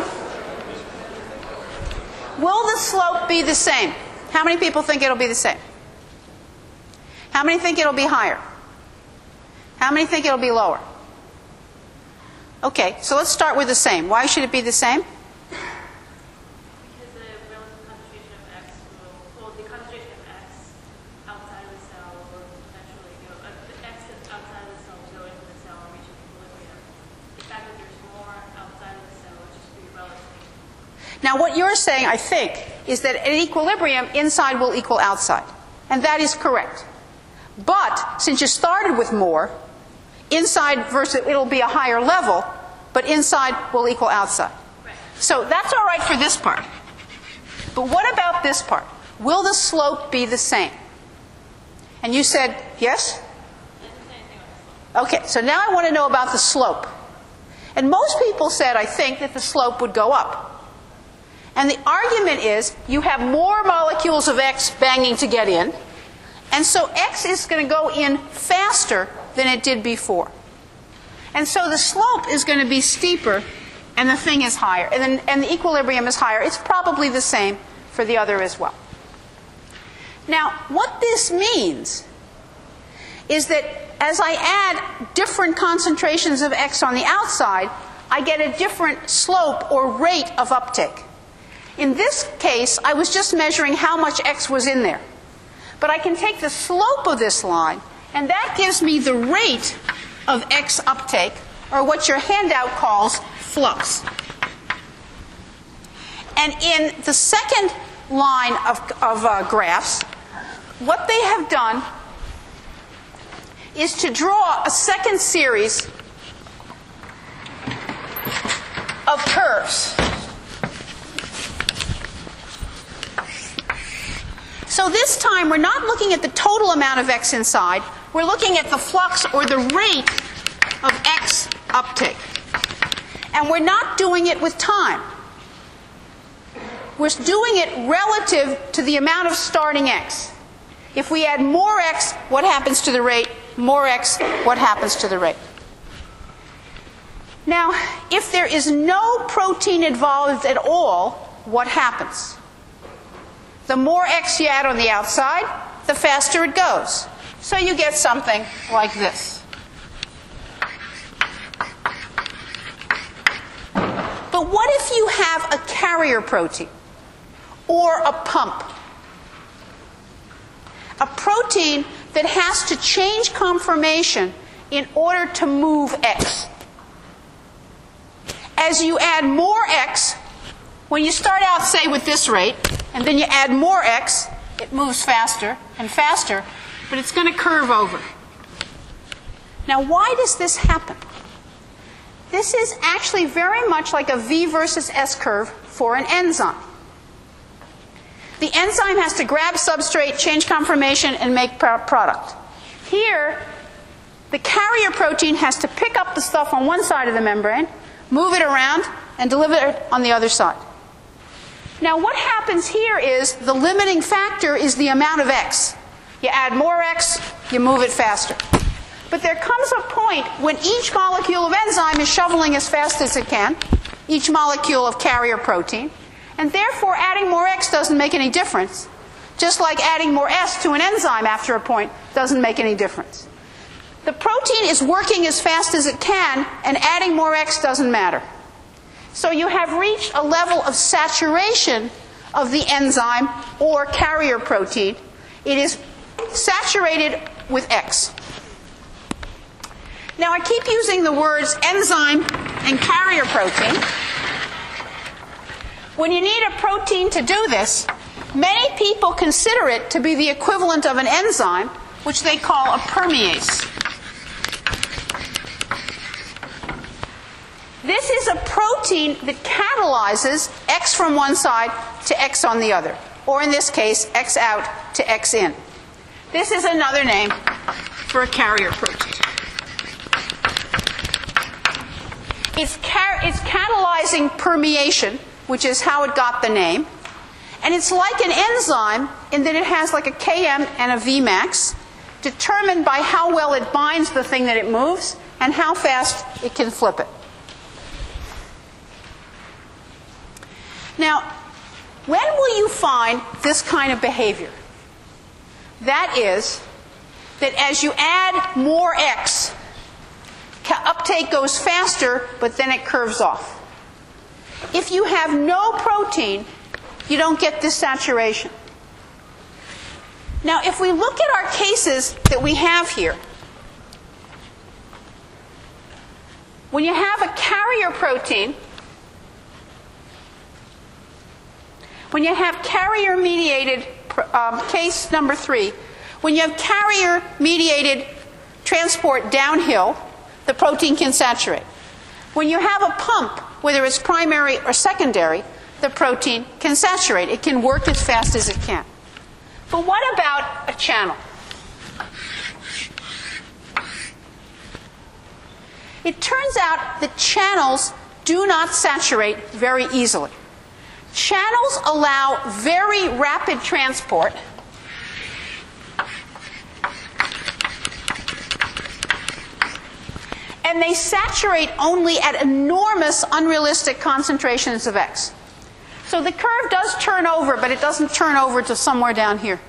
A: Will the slope be the same? How many people think it'll be the same? How many think it'll be higher? How many think it'll be lower? Okay, so let's start with the same. Why should it be the same?
C: Because the relative concentration of X will, well, the concentration of X outside of the cell will eventually go, uh, the X that's outside of the cell will go into the cell and reach equilibrium. The fact that there's more outside of the cell will just be relative.
A: Now what you're saying, I think, is that at equilibrium, inside will equal outside. And that is correct. But since you started with more, inside versus it'll be a higher level, but inside will equal outside.
C: Right.
A: So that's all right for this part. But what about this part? Will the slope be the same? And you said yes? Okay, so now I want to know about the slope. And most people said, I think, that the slope would go up. And the argument is you have more molecules of X banging to get in, and so X is going to go in faster than it did before. And so the slope is going to be steeper, and the thing is higher, and, then, and the equilibrium is higher. It's probably the same for the other as well. Now, what this means is that as I add different concentrations of X on the outside, I get a different slope or rate of uptake. In this case, I was just measuring how much X was in there. But I can take the slope of this line, and that gives me the rate of X uptake, or what your handout calls flux. And in the second line of, of uh, graphs, what they have done is to draw a second series of curves. So this time, we're not looking at the total amount of X inside. We're looking at the flux or the rate of X uptake. And we're not doing it with time. We're doing it relative to the amount of starting X. If we add more X, what happens to the rate? More X, what happens to the rate? Now, if there is no protein involved at all, what happens? The more X you add on the outside, the faster it goes. So you get something like this. But what if you have a carrier protein or a pump? A protein that has to change conformation in order to move X. As you add more X, when you start out, say, with this rate, and then you add more X, it moves faster and faster, but it's going to curve over. Now, why does this happen? This is actually very much like a V versus S curve for an enzyme. The enzyme has to grab substrate, change conformation, and make product. Here, the carrier protein has to pick up the stuff on one side of the membrane, move it around, and deliver it on the other side. Now, what happens here is the limiting factor is the amount of X. You add more X, you move it faster. But there comes a point when each molecule of enzyme is shoveling as fast as it can, each molecule of carrier protein, and therefore adding more X doesn't make any difference, just like adding more S to an enzyme after a point doesn't make any difference. The protein is working as fast as it can, and adding more X doesn't matter. So you have reached a level of saturation of the enzyme or carrier protein. It is saturated with X. Now, I keep using the words enzyme and carrier protein. When you need a protein to do this, many people consider it to be the equivalent of an enzyme, which they call a permease. This is a protein that catalyzes X from one side to X on the other, or in this case, X out to X in. This is another name for a carrier protein. It's, car- it's catalyzing permeation, which is how it got the name. And it's like an enzyme in that it has like a K M and a Vmax, determined by how well it binds the thing that it moves and how fast it can flip it. Now, when will you find this kind of behavior? That is, that as you add more X, uptake goes faster, but then it curves off. If you have no protein, you don't get this saturation. Now, if we look at our cases that we have here, when you have a carrier protein, when you have carrier-mediated, um, case number three, when you have carrier-mediated transport downhill, the protein can saturate. When you have a pump, whether it's primary or secondary, the protein can saturate. It can work as fast as it can. But what about a channel? It turns out that channels do not saturate very easily. Channels allow very rapid transport. And they saturate only at enormous, unrealistic concentrations of X. So the curve does turn over, but it doesn't turn over to somewhere down here.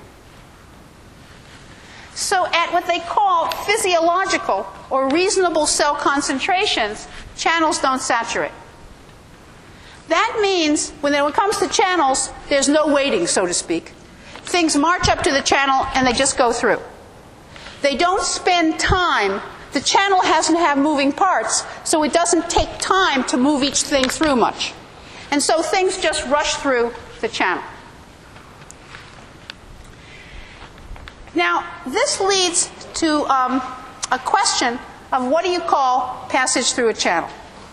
A: So at what they call physiological or reasonable cell concentrations, channels don't saturate. That means when it comes to channels, there's no waiting, so to speak. Things march up to the channel and they just go through. They don't spend time. The channel hasn't have moving parts, so it doesn't take time to move each thing through much. And so things just rush through the channel. Now, this leads to um, a question of what do you call passage through a channel?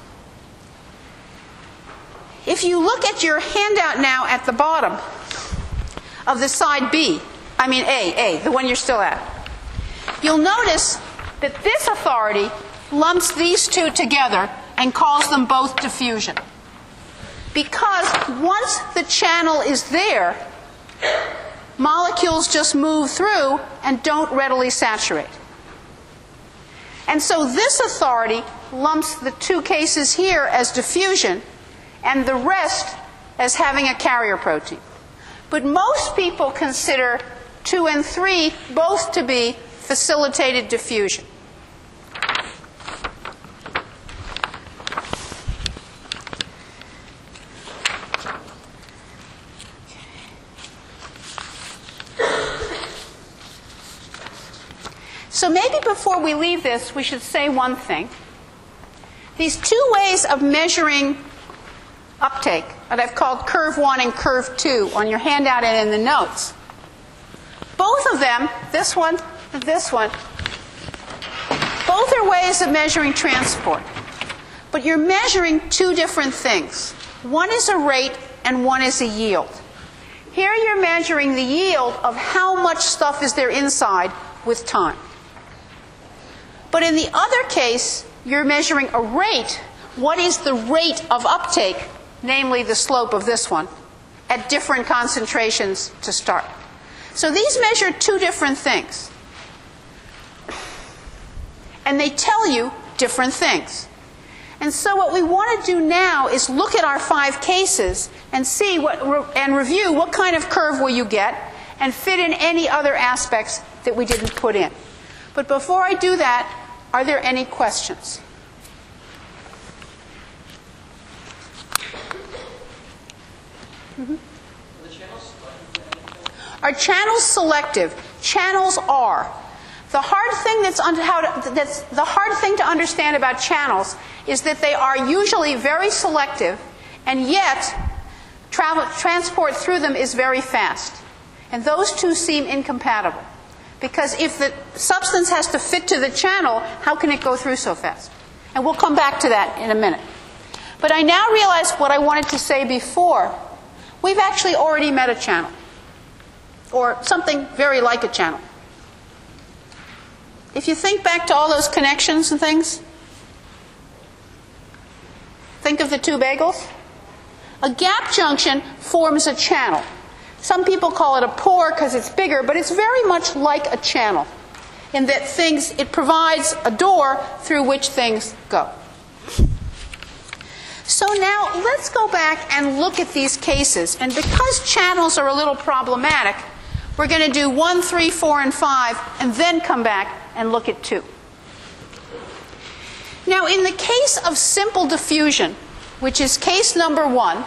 A: If you look at your handout now at the bottom of the side B, I mean A, A, the one you're still at, you'll notice that this authority lumps these two together and calls them both diffusion. Because once the channel is there, molecules just move through and don't readily saturate. And so this authority lumps the two cases here as diffusion and the rest as having a carrier protein. But most people consider two and three both to be facilitated diffusion. So maybe before we leave this, we should say one thing. These two ways of measuring uptake that I've called curve one and curve two on your handout and in the notes, both of them, this one and this one, both are ways of measuring transport. But you're measuring two different things. One is a rate and one is a yield. Here you're measuring the yield of how much stuff is there inside with time. But in the other case, you're measuring a rate. What is the rate of uptake, namely the slope of this one, at different concentrations to start? So these measure two different things. And they tell you different things. And so what we want to do now is look at our five cases and see what, and review what kind of curve will you get and fit in any other aspects that we didn't put in. But before I do that, are there any questions? Mm-hmm. Are channels selective? Channels are. The hard thing that's, under, how to, that's the hard thing to understand about channels is that they are usually very selective, and yet travel, transport through them is very fast. And those two seem incompatible. Because if the substance has to fit to the channel, how can it go through so fast? And we'll come back to that in a minute. But I now realize what I wanted to say before. We've actually already met a channel, or something very like a channel. If you think back to all those connections and things, think of the two bagels. A gap junction forms a channel. Some people call it a pore because it's bigger, but it's very much like a channel in that things, it provides a door through which things go. So now let's go back and look at these cases. And because channels are a little problematic, we're going to do one, three, four, and five, and then come back and look at two. Now, in the case of simple diffusion, which is case number one,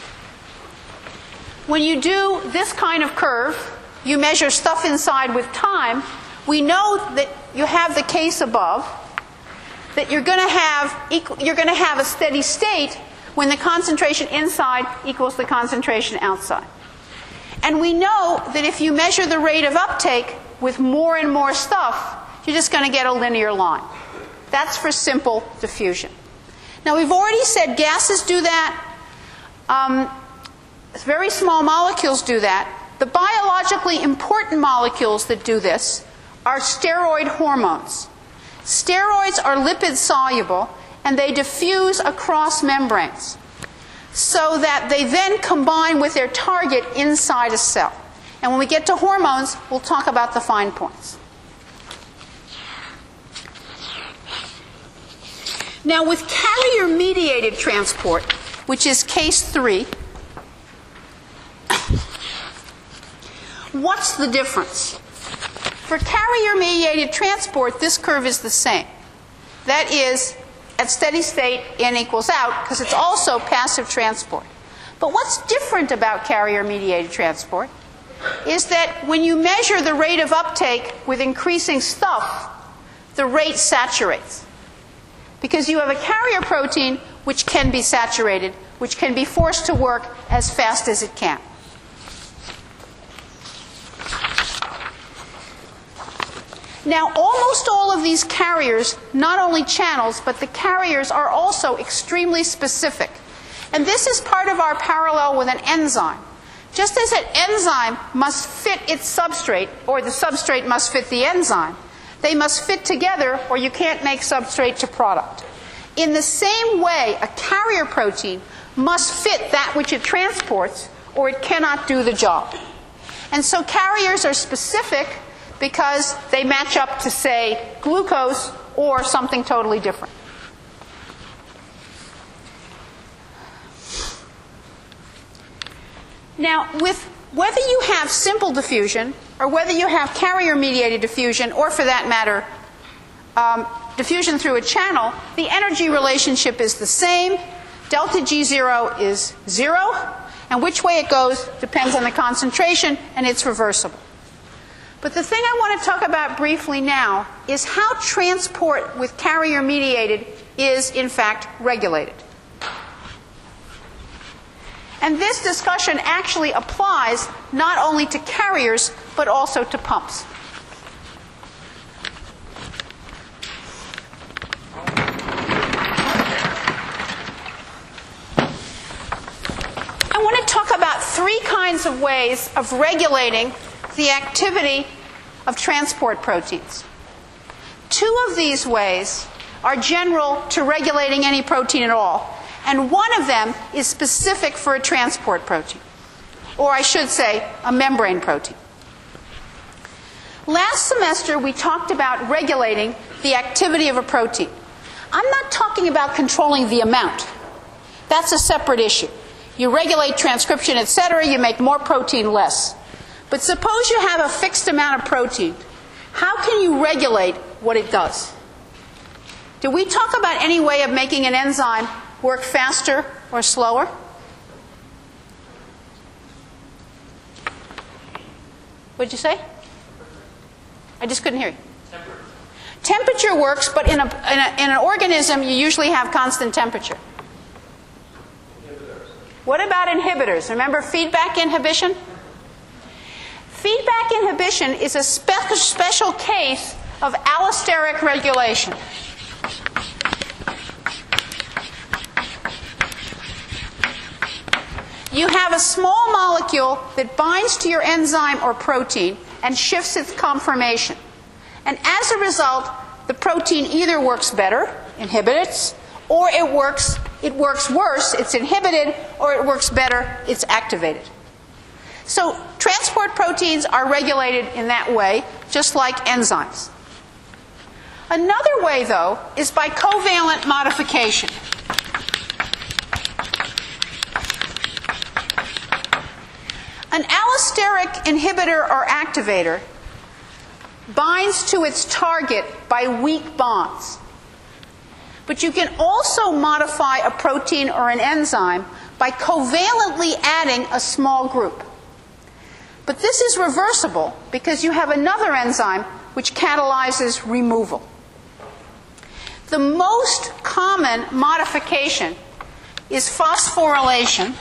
A: when you do this kind of curve, you measure stuff inside with time, we know that you have the case above, that you're going to have equal, you're going to have a steady state when the concentration inside equals the concentration outside. And we know that if you measure the rate of uptake with more and more stuff, you're just going to get a linear line. That's for simple diffusion. Now, we've already said gases do that. Um, very small molecules do that. The biologically important molecules that do this are steroid hormones. Steroids are lipid soluble, and they diffuse across membranes so that they then combine with their target inside a cell. And when we get to hormones, we'll talk about the fine points. Now, with carrier-mediated transport, which is case three, what's the difference? For carrier-mediated transport, this curve is the same. That is, at steady state, in equals out, because it's also passive transport. But what's different about carrier-mediated transport is that when you measure the rate of uptake with increasing stuff, the rate saturates. Because you have a carrier protein which can be saturated, which can be forced to work as fast as it can. Now, almost all of these carriers, not only channels, but the carriers are also extremely specific. And this is part of our parallel with an enzyme. Just as an enzyme must fit its substrate, or the substrate must fit the enzyme, they must fit together or you can't make substrate to product. In the same way, a carrier protein must fit that which it transports or it cannot do the job. And so carriers are specific because they match up to, say, glucose or something totally different. Now, with whether you have simple diffusion or whether you have carrier-mediated diffusion, or for that matter, um, diffusion through a channel, the energy relationship is the same. Delta G zero is zero, and which way it goes depends on the concentration, and it's reversible. But the thing I want to talk about briefly now is how transport with carrier-mediated is, in fact, regulated. And this discussion actually applies not only to carriers, but also to pumps. I want to talk about three kinds of ways of regulating the activity of transport proteins. Two of these ways are general to regulating any protein at all, and one of them is specific for a transport protein, or I should say, a membrane protein. Last semester, we talked about regulating the activity of a protein. I'm not talking about controlling the amount. That's a separate issue. You regulate transcription, et cetera, you make more protein less. But suppose you have a fixed amount of protein. How can you regulate what it does? Did we talk about any way of making an enzyme work faster or slower? What'd you say? I just couldn't hear you. Temperature. Temperature works, but in, a, in, a, in an organism, you usually have constant temperature. Inhibitors. What about inhibitors? Remember feedback inhibition? Feedback inhibition is a spe- special case of allosteric regulation. You have a small molecule that binds to your enzyme or protein and shifts its conformation. And as a result, the protein either works better, inhibits, or it works, it works worse, it's inhibited, or it works better, it's activated. So transport proteins are regulated in that way, just like enzymes. Another way, though, is by covalent modification. An allosteric inhibitor or activator binds to its target by weak bonds. But you can also modify a protein or an enzyme by covalently adding a small group. But this is reversible because you have another enzyme which catalyzes removal. The most common modification is phosphorylation,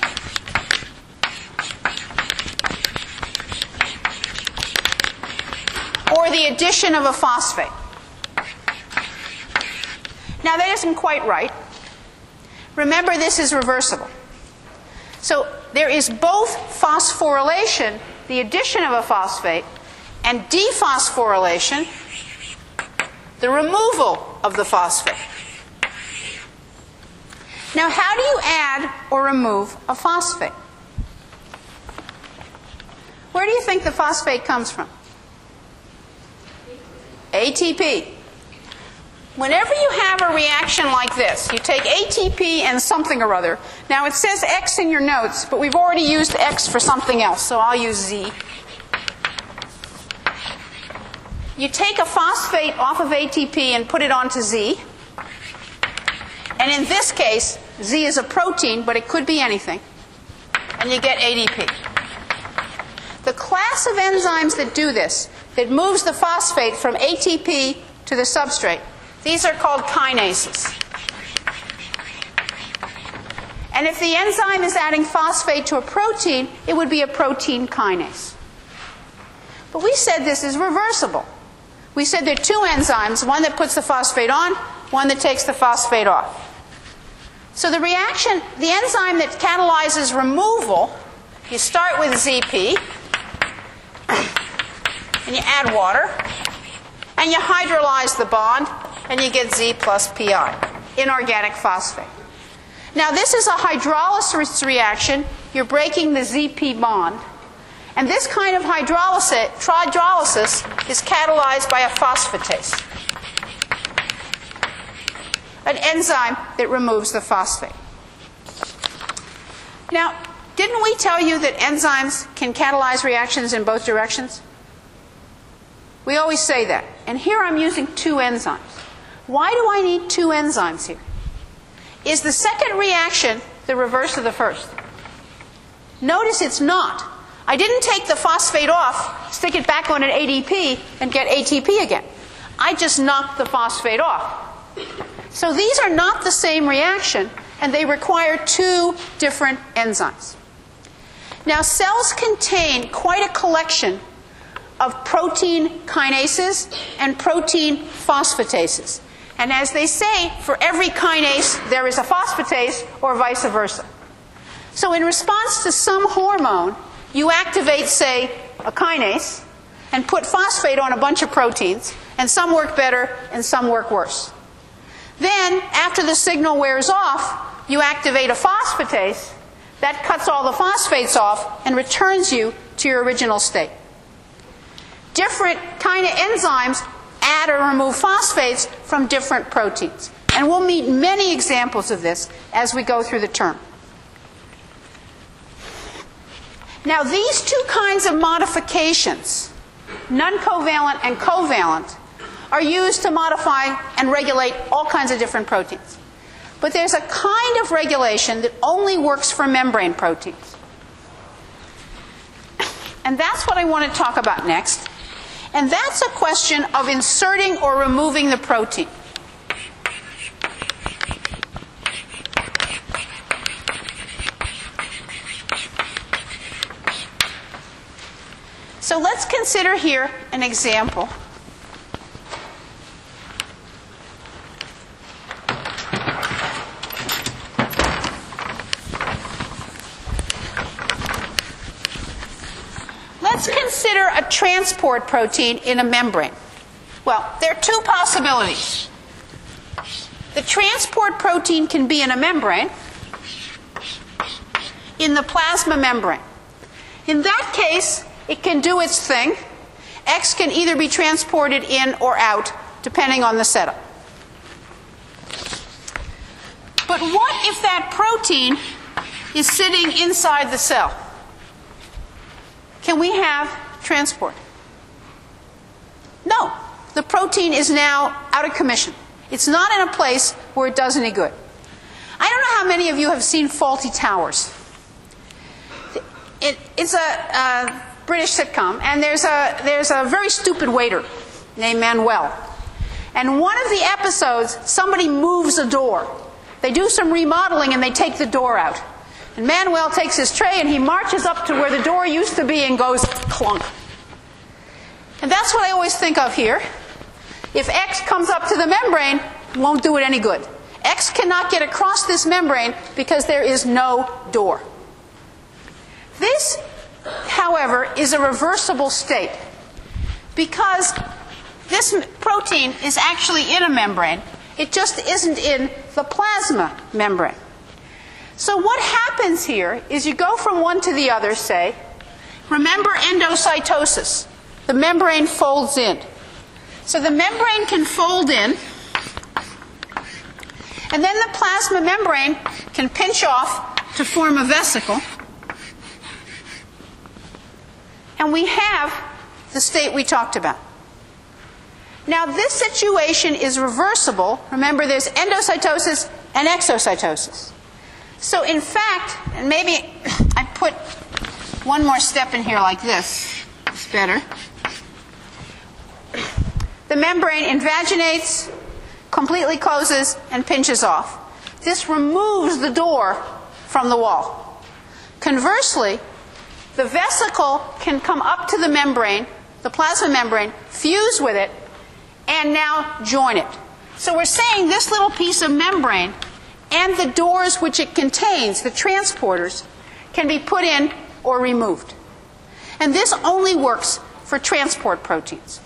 A: or the addition of a phosphate. Now that isn't quite right. Remember, this is reversible. So there is both phosphorylation, the addition of a phosphate, and dephosphorylation, the removal of the phosphate. Now, how do you add or remove a phosphate? Where do you think the phosphate comes from? A T P. Whenever you have a reaction like this, you take A T P and something or other. Now, it says X in your notes, but we've already used X for something else, so I'll use Z. You take a phosphate off of A T P and put it onto Z. And in this case, Z is a protein, but it could be anything. And you get A D P. The class of enzymes that do this, that moves the phosphate from A T P to the substrate, these are called kinases. And if the enzyme is adding phosphate to a protein, it would be a protein kinase. But we said this is reversible. We said there are two enzymes, one that puts the phosphate on, one that takes the phosphate off. So the reaction, the enzyme that catalyzes removal, you start with Z P, and you add water, and you hydrolyze the bond, and you get Z plus P I, inorganic phosphate. Now, this is a hydrolysis reaction. You're breaking the Z P bond. And this kind of hydrolysis, hydrolysis is catalyzed by a phosphatase, an enzyme that removes the phosphate. Now, Didn't we tell you that enzymes can catalyze reactions in both directions? We always say that. And here I'm using two enzymes. Why do I need two enzymes here? Is the second reaction the reverse of the first? Notice it's not. I didn't take the phosphate off, stick it back on an A D P, and get A T P again. I just knocked the phosphate off. So these are not the same reaction, and they require two different enzymes. Now, cells contain quite a collection of protein kinases and protein phosphatases. And as they say, for every kinase, there is a phosphatase, or vice versa. So in response to some hormone, you activate, say, a kinase, and put phosphate on a bunch of proteins, and some work better and some work worse. Then, after the signal wears off, you activate a phosphatase that cuts all the phosphates off and returns you to your original state. Different kind of enzymes add or remove phosphates from different proteins. And we'll meet many examples of this as we go through the term. Now, these two kinds of modifications, non-covalent and covalent, are used to modify and regulate all kinds of different proteins. But there's a kind of regulation that only works for membrane proteins. And that's what I want to talk about next. And that's a question of inserting or removing the protein. So let's consider here an example. Let's consider a transport protein in a membrane. Well, there are two possibilities. The transport protein can be in a membrane, in the plasma membrane. In that case, it can do its thing. X can either be transported in or out, depending on the setup. But what if that protein is sitting inside the cell? Can we have transport? No. The protein is now out of commission. It's not in a place where it does any good. I don't know how many of you have seen Fawlty Towers. It, it's a, a British sitcom, and there's a, there's a very stupid waiter named Manuel. And one of the episodes, somebody moves a door. They do some remodeling, and they take the door out. And Manuel takes his tray and he marches up to where the door used to be and goes clunk. And that's what I always think of here. If X comes up to the membrane, it won't do it any good. X cannot get across this membrane because there is no door. This, however, is a reversible state because this protein is actually in a membrane. It just isn't in the plasma membrane. So what happens here is you go from one to the other, say, remember endocytosis. The membrane folds in. So the membrane can fold in, and then the plasma membrane can pinch off to form a vesicle, and we have the state we talked about. Now this situation is reversible. Remember, there's endocytosis and exocytosis. So in fact, and maybe I put one more step in here like this. It's better. The membrane invaginates, completely closes, and pinches off. This removes the door from the wall. Conversely, the vesicle can come up to the membrane, the plasma membrane, fuse with it, and now join it. So we're saying this little piece of membrane and the doors which it contains, the transporters, can be put in or removed. And this only works for transport proteins.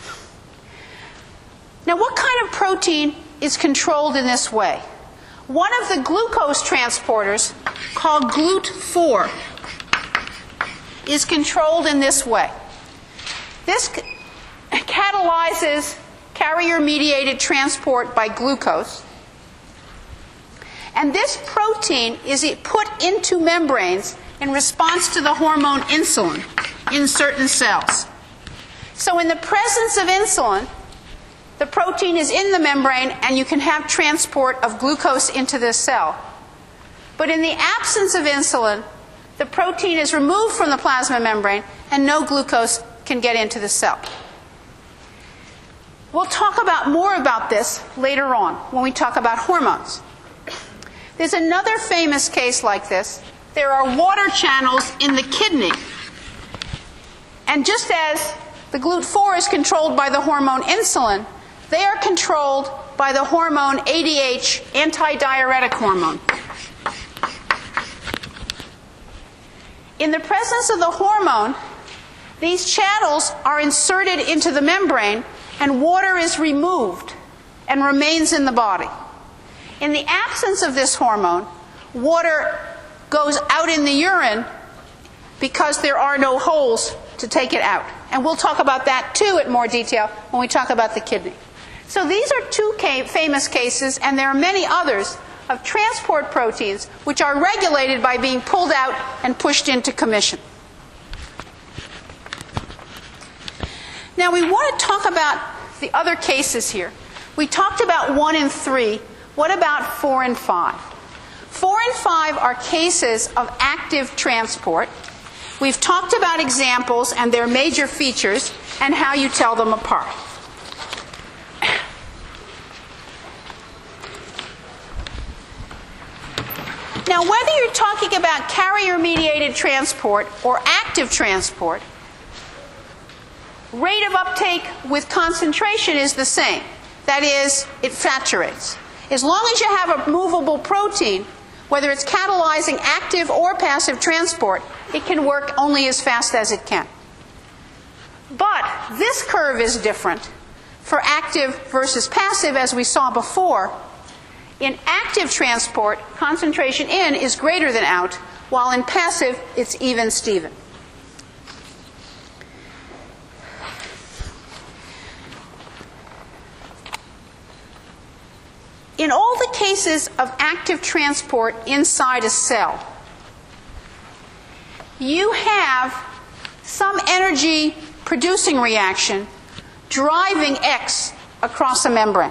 A: Now, what kind of protein is controlled in this way? One of the glucose transporters, called G L U T four, is controlled in this way. This catalyzes carrier-mediated transport by glucose. And this protein is put into membranes in response to the hormone insulin in certain cells. So in the presence of insulin, the protein is in the membrane and you can have transport of glucose into this cell. But in the absence of insulin, the protein is removed from the plasma membrane and no glucose can get into the cell. We'll talk about more about this later on when we talk about hormones. There's another famous case like this. There are water channels in the kidney. And just as the G L U T four is controlled by the hormone insulin, they are controlled by the hormone A D H, antidiuretic hormone. In the presence of the hormone, these channels are inserted into the membrane and water is removed and remains in the body. In the absence of this hormone, water goes out in the urine because there are no holes to take it out. And we'll talk about that too in more detail when we talk about the kidney. So these are two famous cases, and there are many others, of transport proteins which are regulated by being pulled out and pushed into commission. Now we want to talk about the other cases here. We talked about one and three. What about four and five? Four and five are cases of active transport. We've talked about examples and their major features and how you tell them apart. Now, whether you're talking about carrier-mediated transport or active transport, rate of uptake with concentration is the same. That is, it saturates. As long as you have a movable protein, whether it's catalyzing active or passive transport, it can work only as fast as it can. But this curve is different for active versus passive, as we saw before. In active transport, concentration in is greater than out, while in passive, it's even Steven. In all the cases of active transport inside a cell, you have some energy producing reaction driving X across a membrane.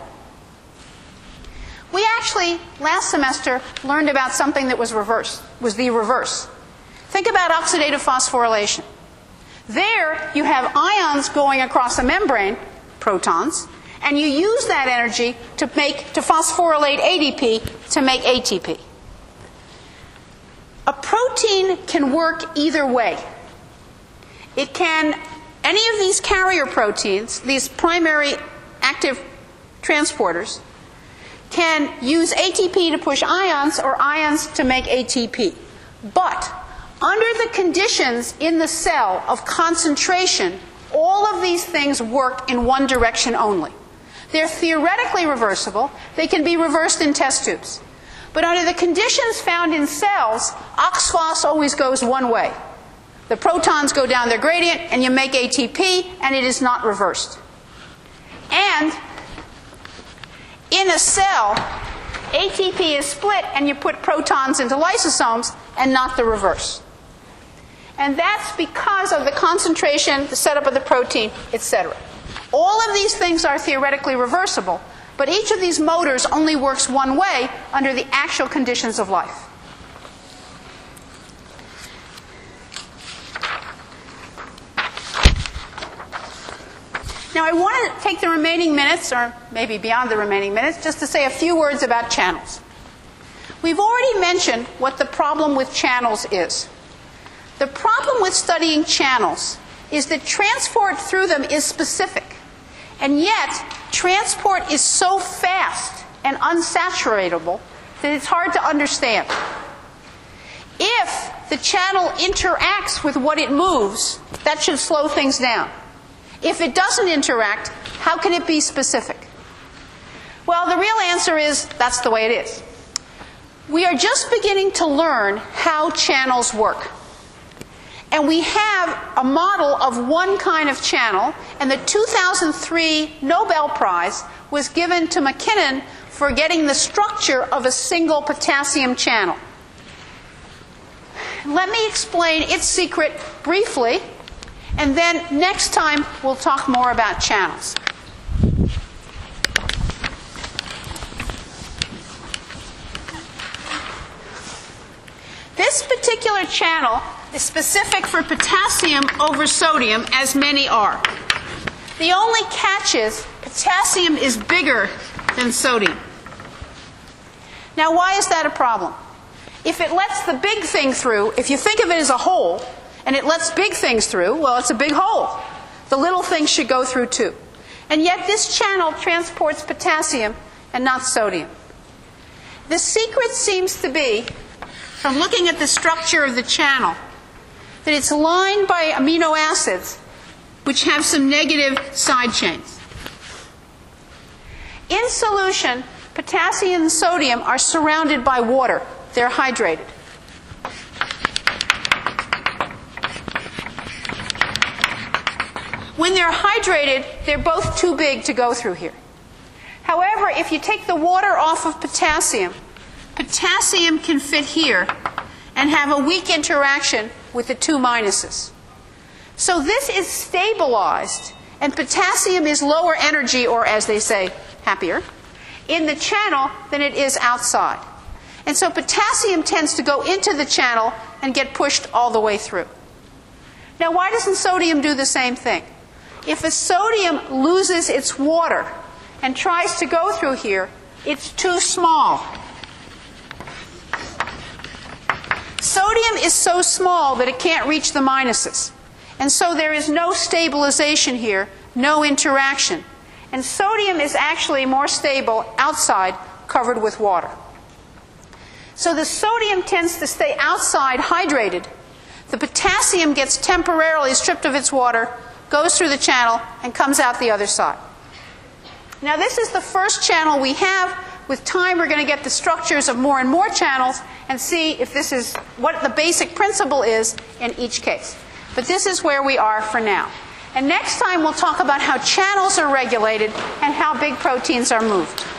A: We actually, last semester, learned about something that was reverse, was the reverse. Think about oxidative phosphorylation. There, you have ions going across a membrane, protons, and you use that energy to make to phosphorylate A D P to make A T P. A protein can work either way. It can, any of these carrier proteins, these primary active transporters, can use A T P to push ions or ions to make A T P. But under the conditions in the cell of concentration, all of these things work in one direction only. They're theoretically reversible. They can be reversed in test tubes. But under the conditions found in cells, oxphos always goes one way. The protons go down their gradient and you make A T P, and it is not reversed. And in a cell, A T P is split and you put protons into lysosomes and not the reverse. And that's because of the concentration, the setup of the protein, et cetera. All of these things are theoretically reversible, but each of these motors only works one way under the actual conditions of life. Now I want to take the remaining minutes, or maybe beyond the remaining minutes, just to say a few words about channels. We've already mentioned what the problem with channels is. The problem with studying channels is that transport through them is specific. And yet, transport is so fast and unsaturatable that it's hard to understand. If the channel interacts with what it moves, that should slow things down. If it doesn't interact, how can it be specific? Well, the real answer is that's the way it is. We are just beginning to learn how channels work. And we have a model of one kind of channel, and the two thousand three Nobel Prize was given to McKinnon for getting the structure of a single potassium channel. let me explain its secret briefly, and then next time we'll talk more about channels. This particular channel is specific for potassium over sodium, as many are. The only catch is potassium is bigger than sodium. Now, why is that a problem? If it lets the big thing through, if you think of it as a hole, and it lets big things through, well, it's a big hole. The little things should go through too. And yet this channel transports potassium and not sodium. The secret seems to be, from looking at the structure of the channel, that it's lined by amino acids which have some negative side chains. In solution, potassium and sodium are surrounded by water. They're hydrated. When they're hydrated, they're both too big to go through here. However, if you take the water off of potassium, potassium can fit here and have a weak interaction with the two minuses. So this is stabilized, and potassium is lower energy, or as they say, happier, in the channel than it is outside. And so potassium tends to go into the channel and get pushed all the way through. Now, why doesn't sodium do the same thing? If a sodium loses its water and tries to go through here, it's too small. Sodium is so small that it can't reach the minuses. And so there is no stabilization here, no interaction. And sodium is actually more stable outside, covered with water. So the sodium tends to stay outside hydrated. The potassium gets temporarily stripped of its water, goes through the channel, and comes out the other side. Now, this is the first channel we have. With time, we're going to get the structures of more and more channels and see if this is what the basic principle is in each case. But this is where we are for now. And next time, we'll talk about how channels are regulated and how big proteins are moved.